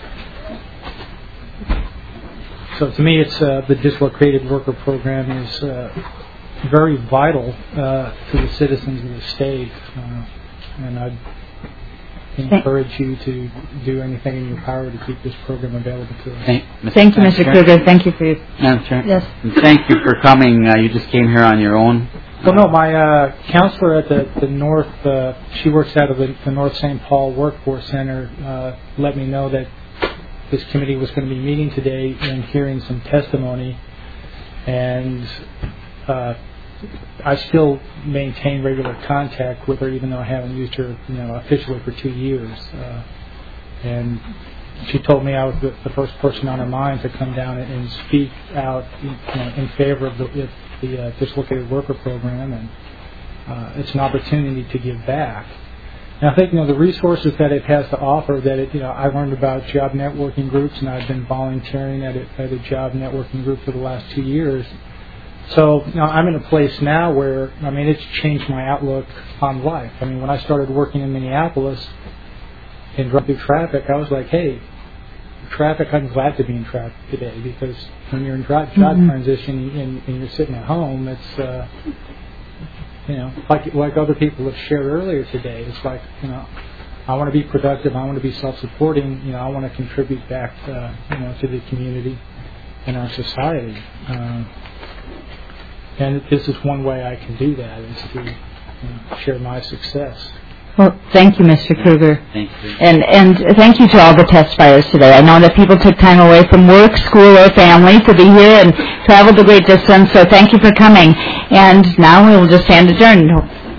so to me, it's uh, the dislocated worker program is uh, very vital uh, to the citizens of the state, uh, and I'd encourage you to do anything in your power to keep this program available to us. Thank, Thank you, Mister Kruger. Thank you for your... Madam Chair. Yes. And thank you for coming. Uh, you just came here on your own. Well, no, my uh, counselor at the, the North, uh, she works out of the, the North Saint Paul Workforce Center, uh, let me know that this committee was going to be meeting today and hearing some testimony, and uh, I still maintain regular contact with her, even though I haven't used her, you know, officially for two years. Uh, and she told me I was the, the first person on her mind to come down and, and speak out, you know, in favor of the, the uh, dislocated worker program, and uh, it's an opportunity to give back. And I think, you know, the resources that it has to offer, that it, you know, I learned about job networking groups, and I've been volunteering at a, at a job networking group for the last two years. So you know, I'm in a place now where, I mean, it's changed my outlook on life. I mean, when I started working in Minneapolis and drove through traffic, I was like, hey, traffic, I'm glad to be in traffic today, because when you're in job mm-hmm. transition and, and you're sitting at home, it's, uh, you know, like like other people have shared earlier today, it's like, you know, I want to be productive, I want to be self-supporting, you know, I want to contribute back, uh, you know, to the community and our society. Uh, And this is one way I can do that, is to you know, share my success. Well, thank you, Mister Kruger. Thank you. And, and thank you to all the testifiers today. I know that people took time away from work, school, or family to be here and traveled a great distance, so thank you for coming. And now we will just stand adjourned.